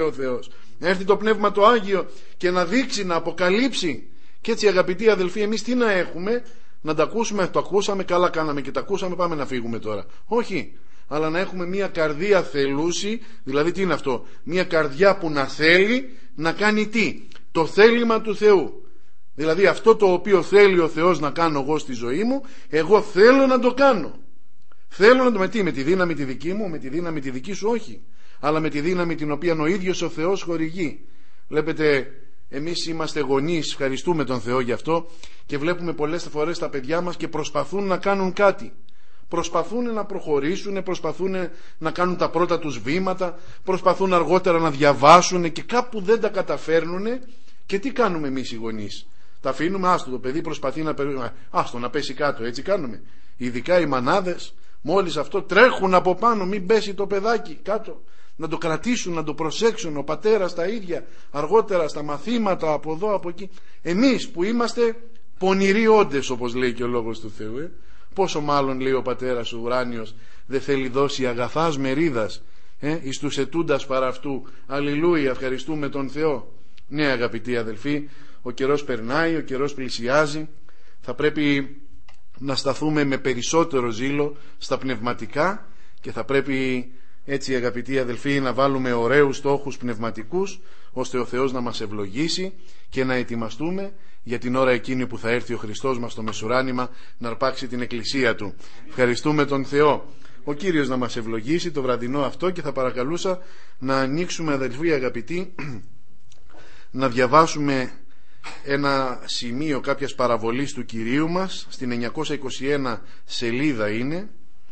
ο Θεός, να έρθει το Πνεύμα το Άγιο και να δείξει, να αποκαλύψει. Και έτσι, αγαπητοί αδελφοί, εμείς τι να έχουμε? Να τα ακούσουμε? Το ακούσαμε, καλά κάναμε και τα ακούσαμε, πάμε να φύγουμε τώρα? Όχι, αλλά να έχουμε μια καρδία θελούση. Δηλαδή τι είναι αυτό? Μια καρδιά που να θέλει να κάνει τι? Το θέλημα του Θεού. Δηλαδή αυτό το οποίο θέλει ο Θεός να κάνω εγώ στη ζωή μου, εγώ θέλω να το κάνω. Θέλω να το, με τη δύναμη τη δική μου, με τη δύναμη τη δική σου? Όχι, αλλά με τη δύναμη την οποία ο ίδιος ο Θεός χορηγεί. Βλέπετε, εμείς είμαστε γονείς, ευχαριστούμε τον Θεό γι' αυτό, και βλέπουμε πολλές φορές τα παιδιά μας και προσπαθούν να κάνουν κάτι. Προσπαθούν να προχωρήσουν, προσπαθούν να κάνουν τα πρώτα τους βήματα, προσπαθούν αργότερα να διαβάσουν και κάπου δεν τα καταφέρνουν. Και τι κάνουμε εμείς οι γονείς? Τα αφήνουμε? Άστο, το παιδί προσπαθεί να άστο να πέσει κάτω, έτσι κάνουμε? Ειδικά οι μανάδες, μόλις αυτό τρέχουν από πάνω, μην πέσει το παιδάκι κάτω, να το κρατήσουν, να το προσέξουν. Ο πατέρας τα ίδια, αργότερα στα μαθήματα, από εδώ, από εκεί. Εμείς που είμαστε πονηροί όντες, όπως λέει και ο Λόγος του Θεού, πόσο μάλλον, λέει ο Πατέρας ο ουράνιος, δεν θέλει δώσει αγαθάς μερίδας εις τους ετούντας παρά αυτού. Αλληλούια, ευχαριστούμε τον Θεό. Ναι, αγαπητοί αδελφοί, ο καιρός περνάει, ο καιρός πλησιάζει. Θα πρέπει να σταθούμε με περισσότερο ζήλο στα πνευματικά και θα πρέπει έτσι, αγαπητοί αδελφοί, να βάλουμε ωραίους στόχους πνευματικούς, ώστε ο Θεός να μας ευλογήσει και να ετοιμαστούμε για την ώρα εκείνη που θα έρθει ο Χριστός μας στο μεσουράνημα να αρπάξει την εκκλησία Του. Ευχαριστούμε τον Θεό. Ο Κύριος να μας ευλογήσει το βραδινό αυτό, και θα παρακαλούσα να ανοίξουμε, αδελφοί αγαπητοί, να διαβάσουμε ένα σημείο κάποιας παραβολής του Κυρίου μας. Στην 921 σελίδα είναι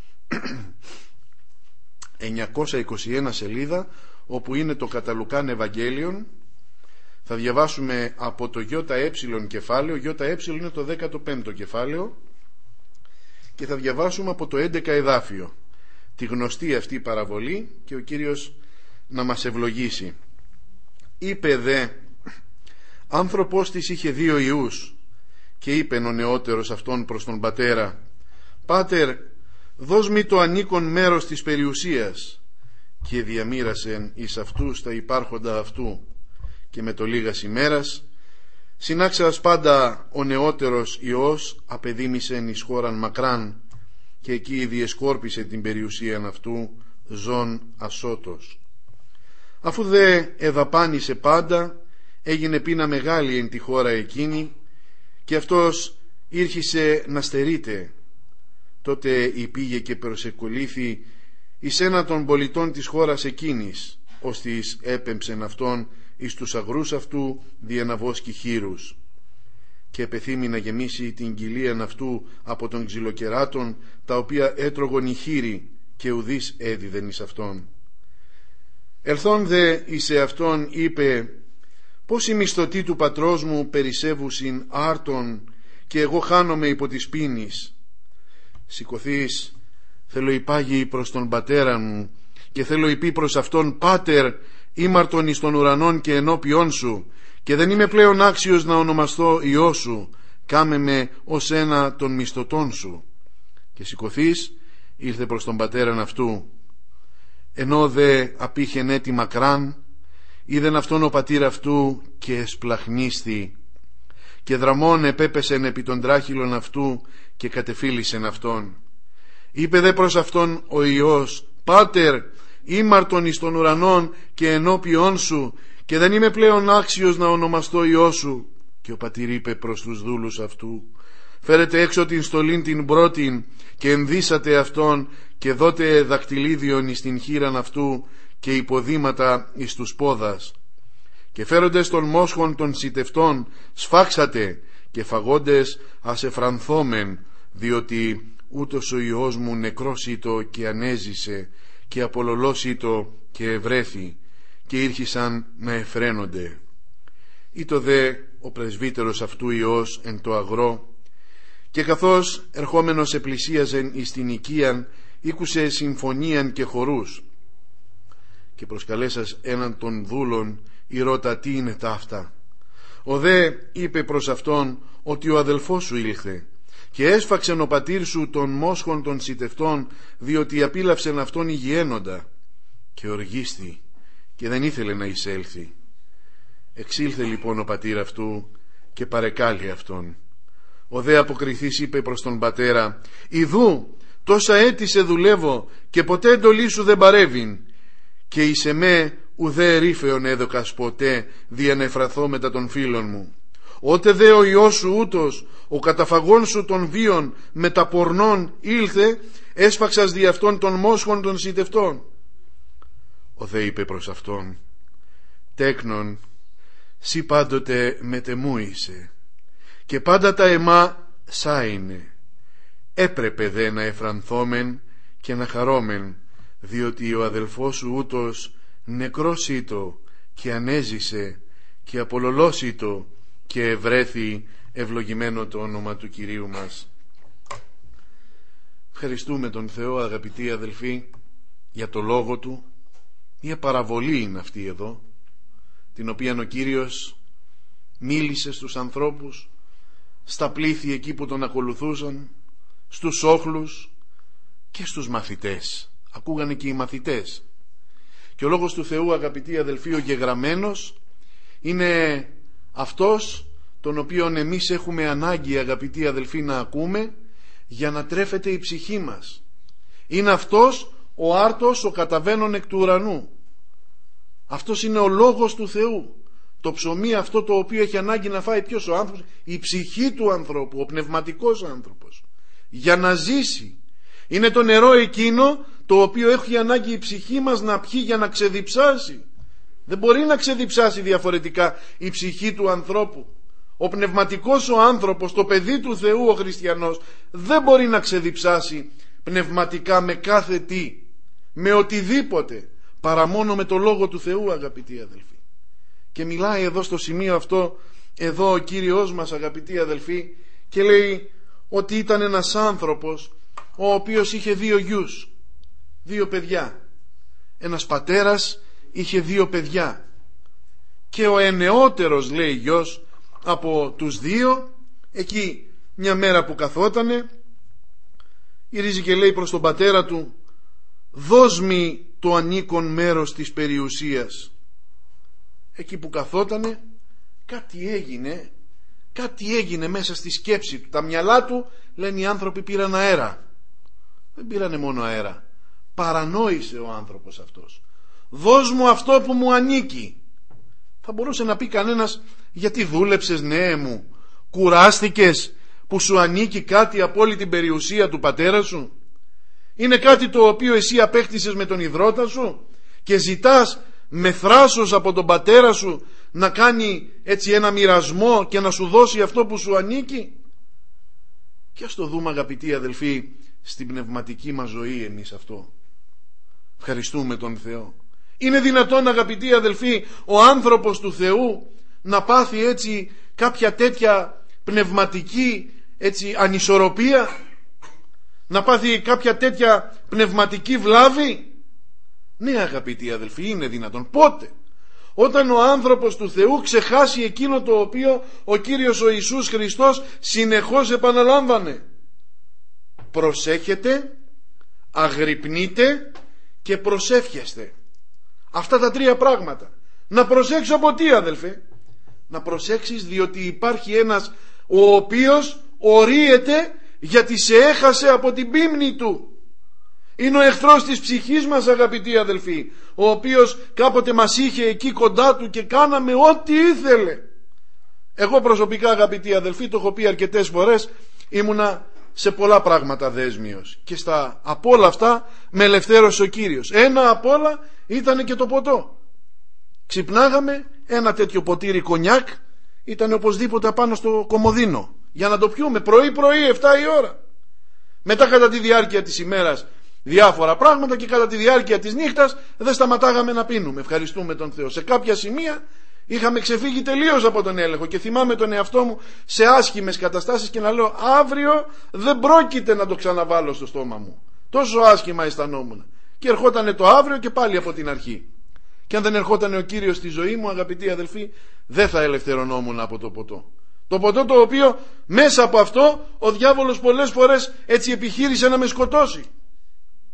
921 σελίδα, όπου είναι το κατά Λουκάν Ευαγγέλιον. Θα διαβάσουμε από το ΙΕ κεφάλαιο. ΙΕ είναι το 15ο κεφάλαιο, και θα διαβάσουμε από το 11 εδάφιο τη γνωστή αυτή παραβολή, και ο Κύριος να μας ευλογήσει. Είπε δε, άνθρωπος της είχε 2 ιούς, και είπεν ο νεότερος αυτόν προς τον πατέρα, «Πάτερ, δώσ' μη το ανήκον μέρος της περιουσίας», και διαμοίρασεν εις αυτούς τα υπάρχοντα αυτού. Και με το λίγας ημέρας συνάξας πάντα ο νεότερος ιός απεδίμησεν εις χώραν μακράν, και εκεί διεσκόρπισε την περιουσίαν αυτού ζών ασώτος. Αφού δε εδαπάνησε πάντα, έγινε πείνα μεγάλη εν τη χώρα εκείνη, και αυτός ήρχισε να στερείται. Τότε υπήγε και προσεκολήθη εις ένα των πολιτών της χώρας εκείνης, ώστις έπεμψεν αυτόν εις τους αγρούς αυτού διεναβόσκει χείρους, και επεθύμη να γεμίσει την κοιλίαν αυτού από των ξυλοκεράτων, τα οποία έτρωγον οι χείροι, και ουδείς έδιδεν εις αυτόν. Ελθόν δε εις αυτόν είπε, «Πώς οι μισθωτοί του πατρός μου περισσεύουσιν άρτων, και εγώ χάνομαι υπό της πίνης. Σηκωθείς, θέλω υπάγει προς τον πατέρα μου, και θέλω υπεί προς αυτόν, Πάτερ, ήμαρτον εις των ουρανών και ενώπιόν σου, και δεν είμαι πλέον άξιος να ονομαστώ Υιός σου, κάμε με ως ένα των μισθωτών σου». Και σηκωθείς, ήρθε προς τον πατέραν αυτού. Ενώ δε απήχεν έτη μακράν, είδεν αυτόν ο πατήρ αυτού, και εσπλαχνίστη, και δραμών επέπεσεν επί των τράχυλων αυτού, και κατεφύλισεν αυτόν. Είπε δε προς αυτόν ο Υιός, «Πάτερ, ήμαρτον εις των ουρανών και ενώπιόν σου, και δεν είμαι πλέον άξιος να ονομαστώ Υιός σου». Και ο πατήρ είπε προς τους δούλους αυτού, «Φέρετε έξω την στολήν την πρώτην, και ενδύσατε αυτόν, και δώτε δακτυλίδιον εις την χείραν αυτού, και υποδήματα εις τους πόδας. Και φέροντες των μόσχων των σιτευτών σφάξατε, και φαγόντες ασεφρανθόμεν, διότι ούτως ο Υιός μου νεκρός ήτο και ανέζησε, και απολωλός ήτο και ευρέθη, και ήρχισαν να εφραίνονται. Ήτο δε ο πρεσβύτερος αυτού Υιός εν το αγρό, και καθώς ερχόμενος επλησίαζεν εις την οικίαν, ήκουσε συμφωνίαν και χορούς. Και προσκαλέσας έναν των δούλων, ηρώτα τι είναι ταύτα. Ο δε είπε προς αυτόν, ότι ο αδελφός σου ήλθε, και έσφαξεν ο πατήρ σου των μόσχων των σιτευτών, διότι απίλαυσεν αυτόν υγιένοντα. Και οργίστη, και δεν ήθελε να εισέλθει. Εξήλθε λοιπόν ο πατήρ αυτού και παρεκάλει αυτόν. Ο δε αποκριθής είπε προς τον πατέρα: «Ιδού τόσα έτη σε δουλεύω και ποτέ εντολή σου δεν παρέβην, και εις εμέ ουδέ ερήφεον έδωκας ποτέ δια να εφραθώ μετά των φίλων μου. Ότε δε ο Υιός σου ούτως, ο καταφαγών σου των βίων με τα πορνών ήλθε, έσφαξας δι' αυτόν των μόσχων των σιτευτών». Ο δε είπε προς αυτόν: «Τέκνον, σύ πάντοτε μετεμού είσαι, και πάντα τα αιμά σά είναι. Έπρεπε δε να εφρανθόμεν και να χαρόμεν, διότι ο αδελφός σου ούτως νεκρός ήτο και ανέζησε, και απολωλός ήτο και ευρέθη ευλογημένο το όνομα του Κυρίου μας». Ευχαριστούμε τον Θεό, αγαπητοί αδελφοί, για το λόγο Του. Μια παραβολή είναι αυτή εδώ, την οποία ο Κύριος μίλησε στους ανθρώπους, στα πλήθη εκεί που τον ακολουθούσαν, στους όχλους και στους μαθητές. Ακούγανε και οι μαθητές. Και ο λόγος του Θεού, αγαπητοί αδελφοί, ο γεγραμμένος, είναι αυτός τον οποίον εμείς έχουμε ανάγκη, αγαπητοί αδελφοί, να ακούμε για να τρέφεται η ψυχή μας. Είναι αυτός ο άρτος, ο καταβαίνων εκ του ουρανού. Αυτός είναι ο λόγος του Θεού. Το ψωμί αυτό το οποίο έχει ανάγκη να φάει ποιος? Ο άνθρωπος, η ψυχή του ανθρώπου, ο πνευματικός άνθρωπος, για να ζήσει. Είναι το νερό εκείνο το οποίο έχει ανάγκη η ψυχή μας να πιει για να ξεδιψάσει. Δεν μπορεί να ξεδιψάσει διαφορετικά η ψυχή του ανθρώπου. Ο πνευματικός ο άνθρωπος, το παιδί του Θεού ο χριστιανός, δεν μπορεί να ξεδιψάσει πνευματικά με κάθε τι, με οτιδήποτε, παρά μόνο με το λόγο του Θεού, αγαπητοί αδελφοί. Και μιλάει εδώ στο σημείο αυτό, εδώ ο Κύριος μας, αγαπητοί αδελφοί, και λέει ότι ήταν ένας άνθρωπος ο οποίος είχε 2 γιους, 2 παιδιά. Ένας πατέρας είχε 2 παιδιά, και ο ενεότερος, λέει, γιος από τους 2, εκεί μια μέρα που καθότανε, γυρίζει και λέει προς τον πατέρα του: «Δώσ' μη το ανήκον μέρος της περιουσίας». Εκεί που καθότανε κάτι έγινε μέσα στη σκέψη του. Τα μυαλά του, λένε οι άνθρωποι, πήραν αέρα. Δεν πήρανε μόνο αέρα, παρανόησε ο άνθρωπος αυτός. «Δώσ' μου αυτό που μου ανήκει». Θα μπορούσε να πει κανένας: «Γιατί δούλεψες, νέε μου, κουράστηκες που σου ανήκει κάτι από όλη την περιουσία του πατέρα σου? Είναι κάτι το οποίο εσύ απέκτησες με τον ιδρώτα σου και ζητάς με θράσος από τον πατέρα σου να κάνει έτσι ένα μοιρασμό και να σου δώσει αυτό που σου ανήκει?» Και ας το δούμε, αγαπητοί αδελφοί, στην πνευματική μας ζωή εμείς αυτό. Ευχαριστούμε τον Θεό. Είναι δυνατόν, αγαπητοί αδελφοί, ο άνθρωπος του Θεού να πάθει έτσι κάποια τέτοια πνευματική έτσι ανισορροπία, να πάθει κάποια τέτοια πνευματική βλάβη? Ναι, αγαπητοί αδελφοί, είναι δυνατόν. Πότε? Όταν ο άνθρωπος του Θεού ξεχάσει εκείνο το οποίο ο Κύριος ο Ιησούς Χριστός συνεχώς επαναλάμβανε: προσέχετε, αγρυπνείτε και προσεύχεστε. Αυτά τα 3 πράγματα. Να προσέξω από τι, αδελφέ? Να προσέξεις διότι υπάρχει ένας ο οποίος ορίεται γιατί σε έχασε από την πίμνη του. Είναι ο εχθρός της ψυχής μας, αγαπητοί αδελφοί, ο οποίος κάποτε μας είχε εκεί κοντά του και κάναμε ό,τι ήθελε. Εγώ προσωπικά, αγαπητοί αδελφοί, το έχω πει αρκετές φορές, ήμουνα σε πολλά πράγματα δέσμιος, και από όλα αυτά με ελευθέρωσε ο Κύριος. Ένα από όλα ήταν και το ποτό. Ξυπνάγαμε, ένα τέτοιο ποτήρι κονιάκ ήταν οπωσδήποτε πάνω στο κομοδίνο για να το πιούμε πρωί-πρωί 7 η ώρα. Μετά, κατά τη διάρκεια της ημέρας, διάφορα πράγματα, και κατά τη διάρκεια της νύχτας δεν σταματάγαμε να πίνουμε. Ευχαριστούμε τον Θεό. Σε κάποια σημεία είχαμε ξεφύγει τελείως από τον έλεγχο και θυμάμαι τον εαυτό μου σε άσχημες καταστάσεις και να λέω: αύριο δεν πρόκειται να το ξαναβάλω στο στόμα μου. Τόσο άσχημα αισθανόμουν. Και ερχότανε το αύριο και πάλι από την αρχή. Και αν δεν ερχότανε ο Κύριος στη ζωή μου, αγαπητοί αδελφοί, δεν θα ελευθερωνόμουν από το ποτό. Το ποτό το οποίο μέσα από αυτό ο διάβολος πολλές φορές έτσι επιχείρησε να με σκοτώσει.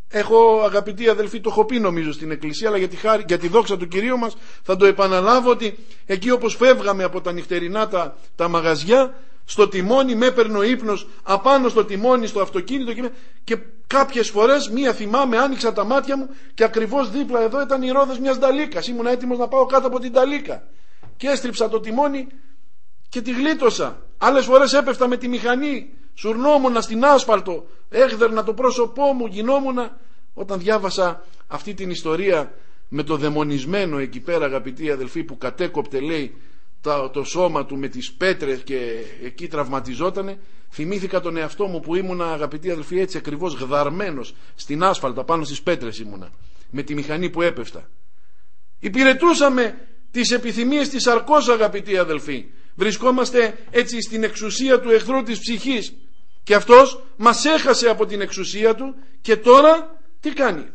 Έχω, αγαπητοί αδελφοί, το έχω πει νομίζω στην εκκλησία, αλλά για τη δόξα του Κυρίου μας θα το επαναλάβω, ότι εκεί όπως φεύγαμε από τα νυχτερινά τα μαγαζιά, στο τιμόνι με έπαιρνε ο ύπνος απάνω στο τιμόνι, στο αυτοκίνητο, και κάποιες φορές θυμάμαι, άνοιξα τα μάτια μου και ακριβώς δίπλα εδώ ήταν οι ρόδες μιας νταλίκας. Ήμουν έτοιμος να πάω κάτω από την νταλίκα και έστριψα το τιμόνι και τη γλίτωσα. Άλλες φορές έπεφτα με τη μηχανή, σουρνόμουνα στην άσφαλτο, έχδερνα το πρόσωπό μου, γινόμουνα. Όταν διάβασα αυτή την ιστορία με το δαιμονισμένο εκεί πέρα, αγαπητοί αδελφοί, που κατέκοπτε, λέει, το σώμα του με τις πέτρες και εκεί τραυματιζότανε, θυμήθηκα τον εαυτό μου που ήμουνα, αγαπητοί αδελφοί, έτσι ακριβώς γδαρμένος στην άσφαλτα πάνω στις πέτρες ήμουνα, με τη μηχανή που έπεφτα. Υπηρετούσαμε τις επιθυμίες της σαρκός, αγαπητοί αδελφοί. Βρισκόμαστε έτσι στην εξουσία του εχθρού της ψυχής, και αυτός μας έχασε από την εξουσία του και τώρα τι κάνει?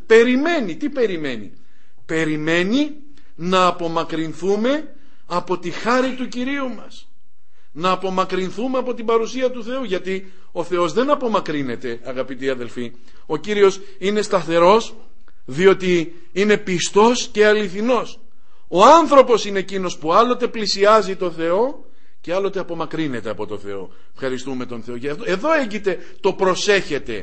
Περιμένει να απομακρυνθούμε από τη χάρη του Κυρίου μας, να απομακρυνθούμε από την παρουσία του Θεού, γιατί ο Θεός δεν απομακρύνεται, αγαπητοί αδελφοί. Ο Κύριος είναι σταθερός, διότι είναι πιστός και αληθινός. Ο άνθρωπος είναι εκείνος που άλλοτε πλησιάζει το Θεό και άλλοτε απομακρύνεται από το Θεό. Ευχαριστούμε τον Θεό. Εδώ έγκυται το προσέχετε,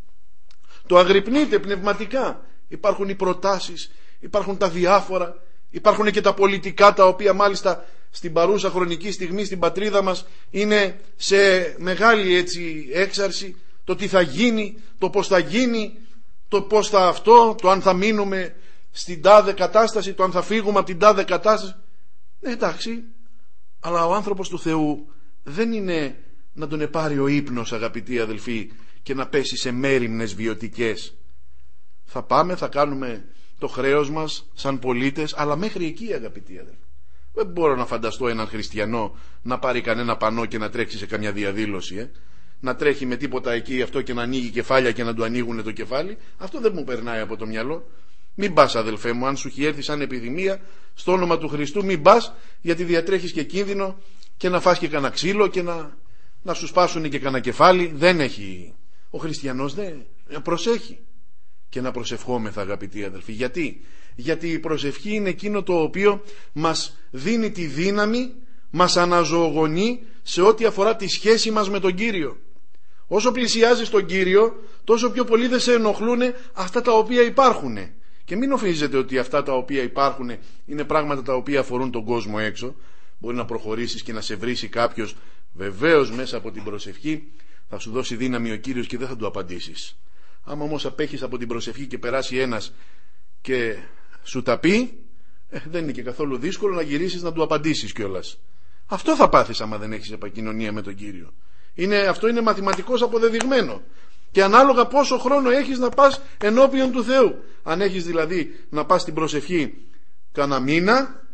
το αγρυπνείτε πνευματικά. Υπάρχουν οι προτάσεις, υπάρχουν τα διάφορα, υπάρχουν και τα πολιτικά, τα οποία μάλιστα στην παρούσα χρονική στιγμή στην πατρίδα μας είναι σε μεγάλη έτσι έξαρση. Το τι θα γίνει, το πώς θα γίνει, το πώς θα αυτό, το αν θα μείνουμε στην τάδε κατάσταση, το αν θα φύγουμε από την τάδε κατάσταση. Εντάξει, αλλά ο άνθρωπος του Θεού δεν είναι να τον επάρει ο ύπνος, αγαπητοί αδελφοί, και να πέσει σε μέριμνες βιωτικές. Θα πάμε, θα κάνουμε το χρέος μας σαν πολίτες, αλλά μέχρι εκεί, αγαπητοί αδελφοί. Δεν μπορώ να φανταστώ έναν χριστιανό να πάρει κανένα πανό και να τρέξει σε καμιά διαδήλωση, να τρέχει με τίποτα εκεί αυτό και να ανοίγει κεφάλια και να του ανοίγουν το κεφάλι. Αυτό δεν μου περνάει από το μυαλό. Μην πας, αδελφέ μου, αν σου έχει έρθει σαν επιδημία, στο όνομα του Χριστού μην πας, γιατί διατρέχεις και κίνδυνο και να φας και κανένα ξύλο και να σου σπάσουν και κανένα κεφάλι. Δεν έχει. Ο χριστιανός δεν προσέχει. Και να προσευχόμεθα, αγαπητοί αδελφοί. Γιατί η προσευχή είναι εκείνο το οποίο μας δίνει τη δύναμη, μας αναζωογονεί σε ό,τι αφορά τη σχέση μας με τον Κύριο. Όσο πλησιάζεις τον Κύριο, τόσο πιο πολύ δεν σε ενοχλούν αυτά τα οποία υπάρχουν. Και μην νομίζετε ότι αυτά τα οποία υπάρχουν είναι πράγματα τα οποία αφορούν τον κόσμο έξω. Μπορεί να προχωρήσεις και να σε βρίσει κάποιος. Βεβαίως μέσα από την προσευχή θα σου δώσει δύναμη ο Κύριος και δεν θα του απαντήσεις. Άμα όμως απέχεις από την προσευχή και περάσει ένας και σου τα πει, δεν είναι και καθόλου δύσκολο να γυρίσεις να του απαντήσεις κιόλας. Αυτό θα πάθεις άμα δεν έχεις επικοινωνία με τον Κύριο. Αυτό είναι μαθηματικώς αποδεδειγμένο. Και ανάλογα πόσο χρόνο έχεις να πας ενώπιον του Θεού. Αν έχεις δηλαδή να πας στην προσευχή κάνα μήνα,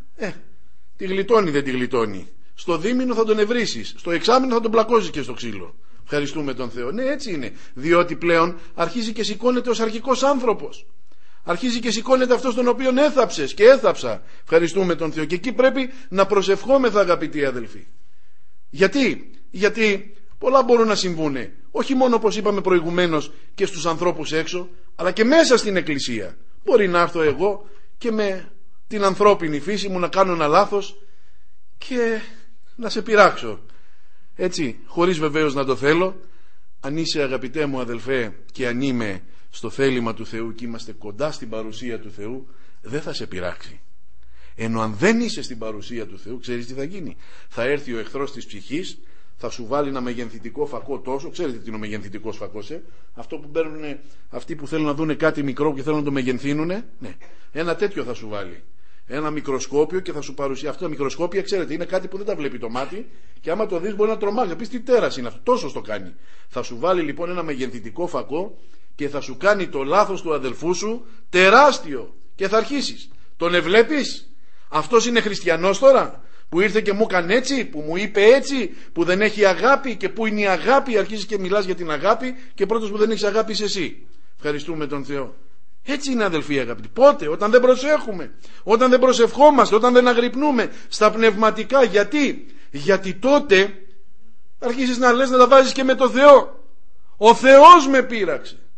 τη γλιτώνει δεν τη γλιτώνει. Στο δίμηνο θα τον ευρίσεις, στο εξάμηνο θα τον πλακώσεις και στο ξύλο. Ευχαριστούμε τον Θεό. Ναι, έτσι είναι. Διότι πλέον αρχίζει και σηκώνεται ως αρχικός άνθρωπος. Αρχίζει και σηκώνεται αυτός τον οποίον έθαψες και έθαψα. Ευχαριστούμε τον Θεό. Και εκεί πρέπει να προσευχόμεθα, αγαπητοί αδελφοί. Γιατί πολλά μπορούν να συμβούν. Όχι μόνο, όπως είπαμε προηγουμένως, και στους ανθρώπους έξω, αλλά και μέσα στην εκκλησία. Μπορεί να έρθω εγώ και με την ανθρώπινη φύση μου να κάνω ένα λάθος και να σε πειράξω. Έτσι, χωρίς βεβαίως να το θέλω. Αν είσαι, αγαπητέ μου αδελφέ, και αν είμαι στο θέλημα του Θεού και είμαστε κοντά στην παρουσία του Θεού, δεν θα σε πειράξει. Ενώ αν δεν είσαι στην παρουσία του Θεού, ξέρεις τι θα γίνει? Θα έρθει ο εχθρός της ψυχής, θα σου βάλει ένα μεγενθητικό φακό τόσο. Ξέρετε τι είναι ο μεγενθητικός φακός? Αυτό που παίρνουν αυτοί που θέλουν να δουν κάτι μικρό και θέλουν να το μεγενθύνουνε. Ναι. Ένα τέτοιο θα σου βάλει. Ένα μικροσκόπιο και θα σου παρουσιάσει. Αυτά τα μικροσκόπια, ξέρετε, είναι κάτι που δεν τα βλέπει το μάτι και άμα το δεις μπορεί να τρομάξει. Να πεις τι τέρας είναι αυτό. Τόσο το κάνει. Θα σου βάλει λοιπόν ένα μεγενθητικό φακό και θα σου κάνει το λάθος του αδελφού σου τεράστιο. Και θα αρχίσεις. Τον ευλέπεις? Αυτός είναι χριστιανός τώρα? Που ήρθε και μου έκανε έτσι, που μου είπε έτσι, που δεν έχει αγάπη? Και που είναι η αγάπη? Αρχίζεις και μιλάς για την αγάπη και πρώτος που δεν έχεις αγάπη είσαι εσύ. Ευχαριστούμε τον Θεό. Έτσι είναι, αδελφοί αγαπητοί. Πότε? Όταν δεν προσέχουμε, όταν δεν προσευχόμαστε, όταν δεν αγρυπνούμε στα πνευματικά. Γιατί τότε αρχίζεις να λες, να τα βάζεις και με το Θεό. Ο Θεός με πείραξε.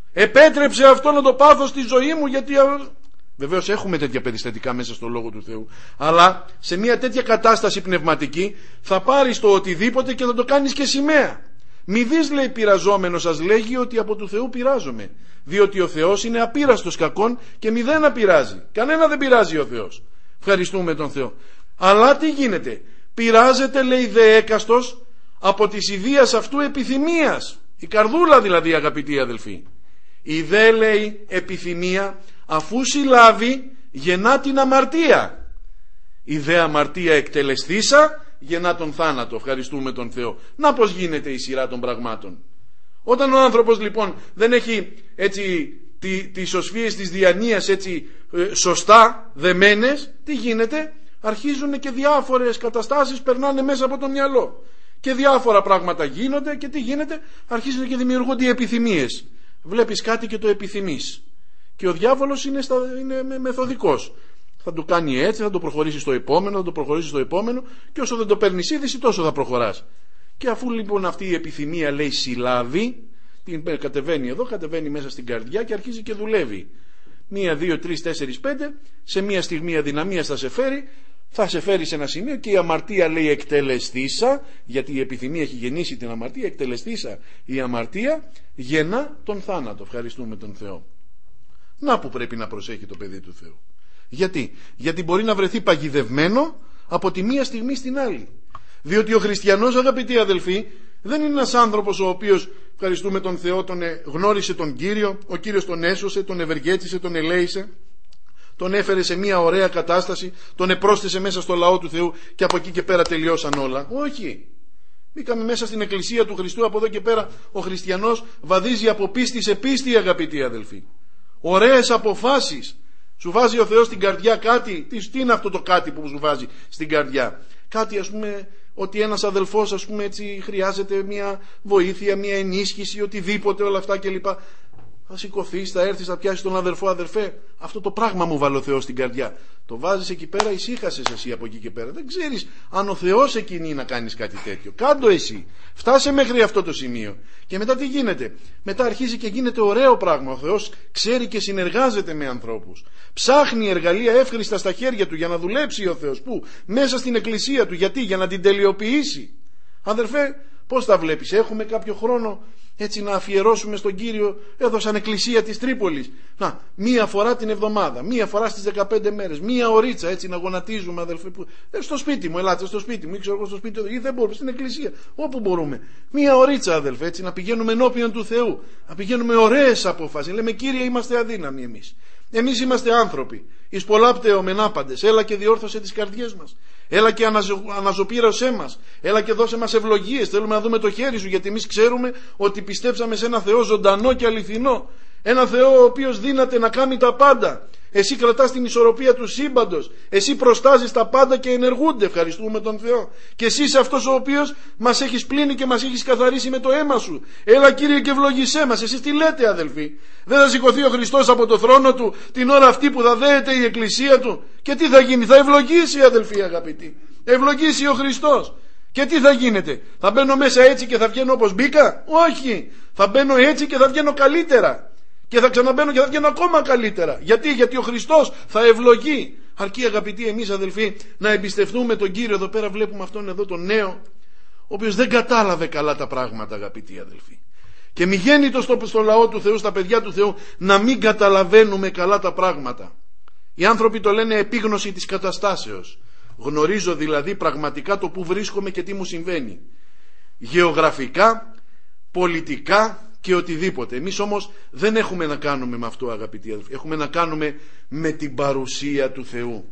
επέτρεψε αυτό να το πάθω στη ζωή μου, γιατί... Βεβαίως έχουμε τέτοια περιστατικά μέσα στο Λόγο του Θεού, αλλά σε μια τέτοια κατάσταση πνευματική θα πάρεις το οτιδήποτε και θα το κάνεις και σημαία. Μη δεις, λέει, πειραζόμενο, σας λέγει ότι από του Θεού πειράζομαι, διότι ο Θεός είναι απείραστος κακών και μηδέν απειράζει. Κανένα δεν πειράζει ο Θεός. Ευχαριστούμε τον Θεό. Αλλά τι γίνεται? Πειράζεται, λέει, δε έκαστος από της ιδείας αυτού επιθυμίας. Η καρδούλα δηλαδή, αγαπητοί αδελφοί. Η δε, λέει, επιθυμία, αφού συλλάβει, γεννά την αμαρτία. Η δε αμαρτία εκτελεστήσα, γεννά τον θάνατο. Ευχαριστούμε τον Θεό. Να πως γίνεται η σειρά των πραγμάτων. Όταν ο άνθρωπος λοιπόν δεν έχει έτσι τις οσφίες της διανοίας έτσι σωστά δεμένες, τι γίνεται? Αρχίζουν και διάφορες καταστάσεις περνάνε μέσα από το μυαλό και διάφορα πράγματα γίνονται, και τι γίνεται? Αρχίζουν και δημιουργούνται οι επιθυμίες. Βλέπεις κάτι και το επιθυμείς, και ο διάβολος είναι μεθοδικός. Θα το κάνει έτσι, θα το προχωρήσει στο επόμενο, θα το προχωρήσει στο επόμενο, και όσο δεν το παίρνεις είδηση τόσο θα προχωράς. Και αφού λοιπόν αυτή η επιθυμία, λέει, συλλάβει, την κατεβαίνει εδώ, κατεβαίνει μέσα στην καρδιά και αρχίζει και δουλεύει. 1, 2, 3, 4, 5, σε μια στιγμή αδυναμίας θα σε φέρει σε ένα σημείο, και η αμαρτία, λέει, εκτελεστήσα, γιατί η επιθυμία έχει γεννήσει την αμαρτία, εκτελεστήσα η αμαρτία, γεννά τον θάνατο. Ευχαριστούμε τον Θεό. Να που πρέπει να προσέχει το παιδί του Θεού. Γιατί μπορεί να βρεθεί παγιδευμένο από τη μία στιγμή στην άλλη. Διότι ο χριστιανός, αγαπητοί αδελφοί, δεν είναι ένας άνθρωπος ο οποίος, ευχαριστούμε τον Θεό, τον γνώρισε τον Κύριο, ο Κύριος τον έσωσε, τον ευεργέτησε, τον ελέησε, τον έφερε σε μια ωραία κατάσταση, τον επρόσθεσε μέσα στο λαό του Θεού και από εκεί και πέρα τελειώσαν όλα. Όχι. Μπήκαμε μέσα στην εκκλησία του Χριστού, από εδώ και πέρα ο χριστιανός βαδίζει από πίστη σε πίστη, αγαπητοί αδελφοί. Ωραίες αποφάσεις. Σου βάζει ο Θεός στην καρδιά κάτι. Τι είναι αυτό το κάτι που σου βάζει στην καρδιά? Κάτι, ας πούμε, ότι ένας αδελφός, ας πούμε, έτσι χρειάζεται μια βοήθεια, μια ενίσχυση, οτιδήποτε, όλα αυτά κλπ. Θα σηκωθείς, θα έρθεις, θα πιάσεις τον αδερφό. Αδερφέ, αυτό το πράγμα μου βάλει ο Θεός στην καρδιά. Το βάζεις εκεί πέρα, ησύχασες εσύ από εκεί και πέρα. Δεν ξέρεις αν ο Θεός εκκινεί να κάνεις κάτι τέτοιο. Κάντο εσύ. Φτάσε μέχρι αυτό το σημείο. Και μετά τι γίνεται? Μετά αρχίζει και γίνεται ωραίο πράγμα. Ο Θεός ξέρει και συνεργάζεται με ανθρώπους. Ψάχνει εργαλεία εύχριστα στα χέρια του για να δουλέψει ο Θεός. Πού? Μέσα στην εκκλησία του. Γιατί? Για να την τελειοποιήσει. Αδερφέ, πώς τα βλέπεις? Έχουμε κάποιο χρόνο έτσι να αφιερώσουμε στον Κύριο εδώ σαν εκκλησία της Τρίπολης? Να, μία φορά την εβδομάδα, μία φορά στις 15 μέρες, μία ωρίτσα έτσι να γονατίζουμε, αδελφοί, στο σπίτι μου, ελάτε στο σπίτι μου, ή ξέρω εγώ στο σπίτι του, ή δεν μπορούμε, στην εκκλησία, όπου μπορούμε. Μία ωρίτσα, αδελφοί, έτσι να πηγαίνουμε ενώπιον του Θεού, να πηγαίνουμε ωραίες αποφάσεις. Λέμε, Κύριε, είμαστε αδύναμοι εμείς. Εμείς είμαστε άνθρωποι, εις πολλά πτεωμεν άπαντες. Έλα και διόρθωσε τις καρδιές μας. Έλα και αναζωπήρωσέ μας. Έλα και δώσε μας ευλογίες. Θέλουμε να δούμε το χέρι σου, γιατί εμείς ξέρουμε ότι πιστέψαμε σε ένα Θεό ζωντανό και αληθινό. Ένα Θεό ο οποίος δύναται να κάνει τα πάντα. Εσύ κρατάς την ισορροπία του σύμπαντος. Εσύ προστάζεις τα πάντα και ενεργούνται. Ευχαριστούμε τον Θεό. Και εσύ είσαι αυτός ο οποίος μας έχεις πλύνει και μας έχεις καθαρίσει με το αίμα σου. Έλα, Κύριε, και ευλογησέ μας. Εσείς τι λέτε, αδελφοί? Δεν θα σηκωθεί ο Χριστός από το θρόνο του την ώρα αυτή που θα δέεται η εκκλησία του? Και τι θα γίνει? Θα ευλογήσει, αδελφοί αγαπητοί. Ευλογήσει ο Χριστός. Και τι θα γίνεται? Θα μπαίνω μέσα έτσι και θα βγαίνω όπως μπήκα? Όχι. Θα μπαίνω έτσι και θα βγαίνω καλύτερα. Και θα ξαναμπαίνω και θα βγαίνω ακόμα καλύτερα. Γιατί ο Χριστός θα ευλογεί. Αρκεί, αγαπητοί, εμείς, αδελφοί, να εμπιστευτούμε τον Κύριο. Εδώ πέρα βλέπουμε αυτόν εδώ τον νέο, ο οποίος δεν κατάλαβε καλά τα πράγματα, αγαπητοί αδελφοί. Και μη γέννητο στο λαό του Θεού, στα παιδιά του Θεού, να μην καταλαβαίνουμε καλά τα πράγματα. Οι άνθρωποι το λένε επίγνωση της καταστάσεως. Γνωρίζω δηλαδή πραγματικά το που βρίσκομαι και τι μου συμβαίνει. Γεωγραφικά, πολιτικά και οτιδήποτε. Εμείς όμως δεν έχουμε να κάνουμε με αυτό, αγαπητοί αδελφοί. Έχουμε να κάνουμε με την παρουσία του Θεού.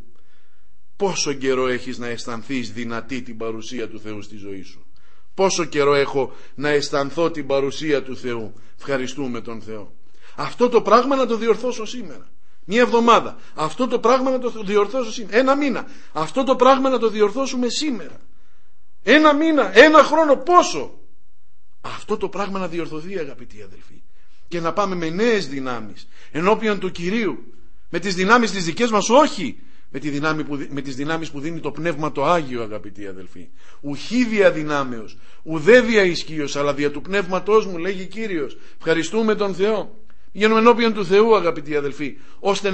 Πόσο καιρό έχεις να αισθανθείς δυνατή την παρουσία του Θεού στη ζωή σου? Πόσο καιρό έχω να αισθανθώ την παρουσία του Θεού? Ευχαριστούμε τον Θεό. Αυτό το πράγμα να το διορθώσω σήμερα. Μια εβδομάδα. Αυτό το πράγμα να το διορθώσω σήμερα. Ένα μήνα. Αυτό το πράγμα να το διορθώσουμε σήμερα. Ένα μήνα, ένα χρόνο, πόσο? Αυτό το πράγμα να διορθωθεί, αγαπητοί αδελφοί, και να πάμε με νέες δυνάμεις ενώπιον του Κυρίου, με τις δυνάμεις τις δικές μας, όχι με τις δυνάμεις που δίνει το Πνεύμα το Άγιο, αγαπητοί αδελφοί. Ουχή δια δυνάμεως, ουδέ δια ισχύος, αλλά δια του Πνεύματός μου, λέγει Κύριος. Ευχαριστούμε τον Θεό. Πηγαίνουμε ενώπιον του Θεού, αγαπητοί αδελφοί, ώστε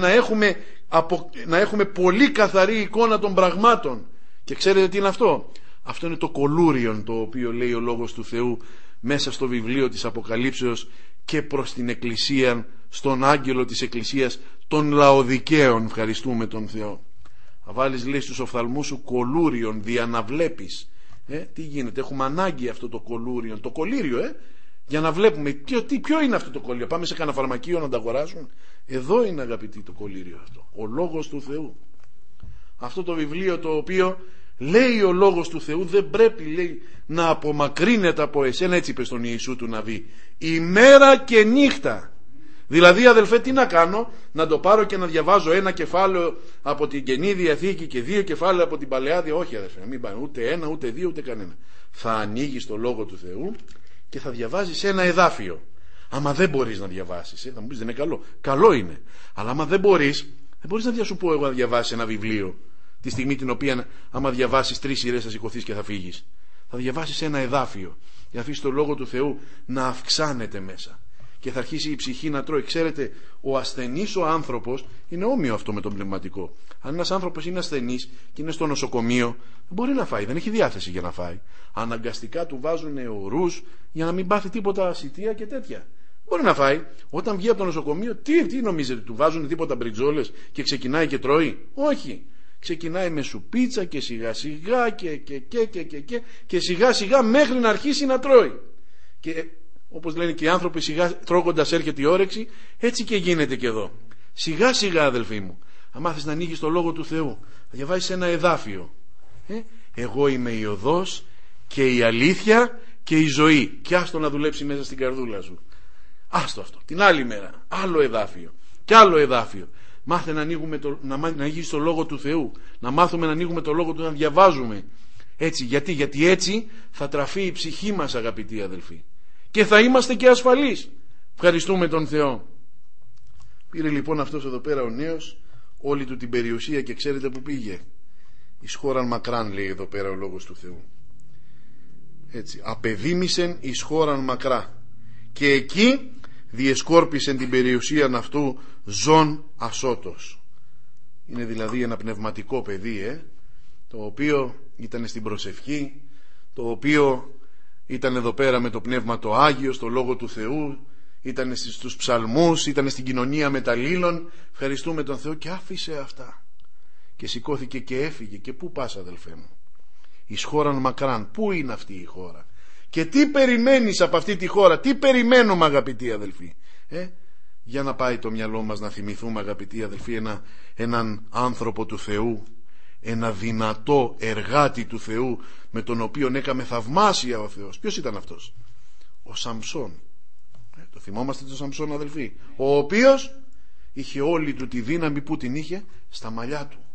να έχουμε πολύ καθαρή εικόνα των πραγμάτων. Και ξέρετε τι είναι αυτό? Αυτό είναι το κολούριον, το οποίο λέει ο Λόγος του Θεού μέσα στο βιβλίο της Αποκαλύψεως και προς την Εκκλησία, στον άγγελο της Εκκλησίας των Λαοδικαίων. Ευχαριστούμε τον Θεό. Θα βάλεις, λέει, στους οφθαλμούς σου κολούριον, δια να βλέπεις. Τι γίνεται? Έχουμε ανάγκη αυτό το κολούριον, το κολύριο, για να βλέπουμε ποιο είναι αυτό το κολύριο. Πάμε σε κανένα φαρμακείο να τα αγοράσουμε? Εδώ είναι, αγαπητοί, το κολύριο αυτό, ο Λόγος του Θεού. Αυτό το βιβλίο, το οποίο λέει ο Λόγος του Θεού, δεν πρέπει, λέει, να απομακρύνεται από εσένα. Έτσι είπε στον Ιησού του Ναβί, ημέρα και νύχτα. Δηλαδή, αδελφέ, τι να κάνω? Να το πάρω και να διαβάζω ένα κεφάλαιο από την Καινή Διαθήκη και 2 κεφάλαια από την Παλαιά Διαθήκη? Όχι, αδελφέ, μην πάνε ούτε ένα, ούτε 2, ούτε κανένα. Θα ανοίγεις το Λόγο του Θεού και θα διαβάζεις ένα εδάφιο. Άμα δεν μπορείς να διαβάσεις, θα μου πεις, δεν είναι καλό? Καλό είναι. Αλλά άμα δεν μπορείς να σου πω εγώ να διαβάσεις ένα βιβλίο τη στιγμή την οποία, άμα διαβάσεις 3 σειρές, θα σηκωθείς και θα φύγεις. Θα διαβάσεις ένα εδάφιο και θα αφήσεις το Λόγο του Θεού να αυξάνεται μέσα. Και θα αρχίσει η ψυχή να τρώει. Ξέρετε, ο ασθενής ο άνθρωπος είναι όμοιο αυτό με τον πνευματικό. Αν ένας άνθρωπος είναι ασθενής και είναι στο νοσοκομείο, δεν μπορεί να φάει, δεν έχει διάθεση για να φάει. Αναγκαστικά του βάζουν ορούς για να μην πάθει τίποτα ασιτεία και τέτοια. Μπορεί να φάει. Όταν βγει από το νοσοκομείο, τι νομίζετε, του βάζουν τίποτα μπριτζόλες και ξεκινάει και τρώει? Όχι. Ξεκινάει με σουπίτσα και σιγά σιγά και σιγά σιγά μέχρι να αρχίσει να τρώει. Και όπως λένε και οι άνθρωποι, σιγά τρώγοντας έρχεται η όρεξη. Έτσι και γίνεται και εδώ. Σιγά σιγά, αδελφοί μου, αν μάθεις να ανοίγεις το Λόγο του Θεού, θα διαβάζεις ένα εδάφιο. Εγώ είμαι η οδός και η αλήθεια και η ζωή. Και άστο να δουλέψει μέσα στην καρδούλα σου. Άστο αυτό. Την άλλη μέρα άλλο εδάφιο και άλλο εδάφιο. Μάθε να ανοίγεις το Λόγο του Θεού. Να μάθουμε να ανοίγουμε το Λόγο του, να διαβάζουμε. Έτσι, γιατί έτσι θα τραφεί η ψυχή μας, αγαπητοί αδελφοί. Και θα είμαστε και ασφαλείς. Ευχαριστούμε τον Θεό. Πήρε λοιπόν αυτός εδώ πέρα ο νέος όλη του την περιουσία και ξέρετε που πήγε? Εις χώραν μακράν, λέει εδώ πέρα ο Λόγος του Θεού. Έτσι, απεδίμησεν εις χώραν μακρά, και εκεί διεσκόρπισεν την περιουσίαν αυτού ζών ασώτος. Είναι δηλαδή ένα πνευματικό παιδί, το οποίο ήταν στην προσευχή, το οποίο ήταν εδώ πέρα με το Πνεύμα το Άγιο, στο Λόγο του Θεού, ήταν στους ψαλμούς, ήταν στην κοινωνία μεταλλήλων. Ευχαριστούμε τον Θεό, και άφησε αυτά και σηκώθηκε και έφυγε. Και πού πας, αδελφέ μου? Εις χώραν μακράν. Πού είναι αυτή η χώρα και τι περιμένεις από αυτή τη χώρα? Τι περιμένουμε, αγαπητοί αδελφοί? Για να πάει το μυαλό μας να θυμηθούμε, αγαπητοί αδελφοί, έναν άνθρωπο του Θεού, ένα δυνατό εργάτη του Θεού, με τον οποίο έκαμε θαυμάσια ο Θεός. Ποιος ήταν αυτός? Ο Σαμψόν. Το θυμόμαστε τον Σαμψόν, αδελφοί? Ο οποίος είχε όλη του τη δύναμη. Που την είχε? Στα μαλλιά του.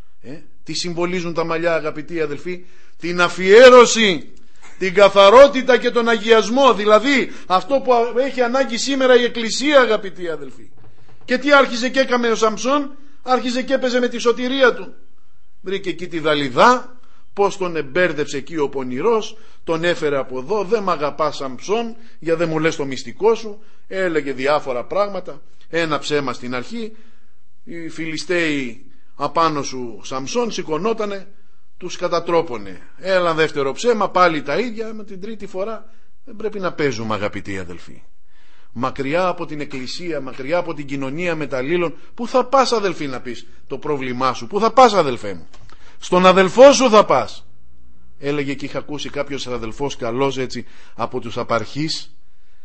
Τι συμβολίζουν τα μαλλιά, αγαπητοί αδελφοί? Την αφιέρωση, την καθαρότητα και τον αγιασμό. Δηλαδή αυτό που έχει ανάγκη σήμερα η Εκκλησία, αγαπητοί αδελφοί. Και τι άρχισε και έκαμε ο Σαμψόν? Άρχισε και έπαιζε με τη σωτηρία του. Βρήκε εκεί τη Δαλιδά, πως τον εμπέρδεψε εκεί ο πονηρός, τον έφερε από εδώ. Δεν μ' αγαπάς, Σαμψόν, για δεν μου λες το μυστικό σου? Έλεγε διάφορα πράγματα, ένα ψέμα στην αρχή. Οι Φιλιστέοι απάνω σου, Σαμψόν, σηκωνότανε, τους κατατρόπωνε. Ένα δεύτερο ψέμα, πάλι τα ίδια. Με την τρίτη φορά δεν πρέπει να παίζουμε, αγαπητοί αδελφοί. Μακριά από την Εκκλησία, μακριά από την κοινωνία μεταλλήλων. Πού θα πας, αδελφοί, να πεις το πρόβλημά σου? Πού θα πας, αδελφέ μου? Στον αδελφό σου θα πας. Έλεγε, και είχα ακούσει κάποιος αδελφός καλός, έτσι, από τους απαρχείς,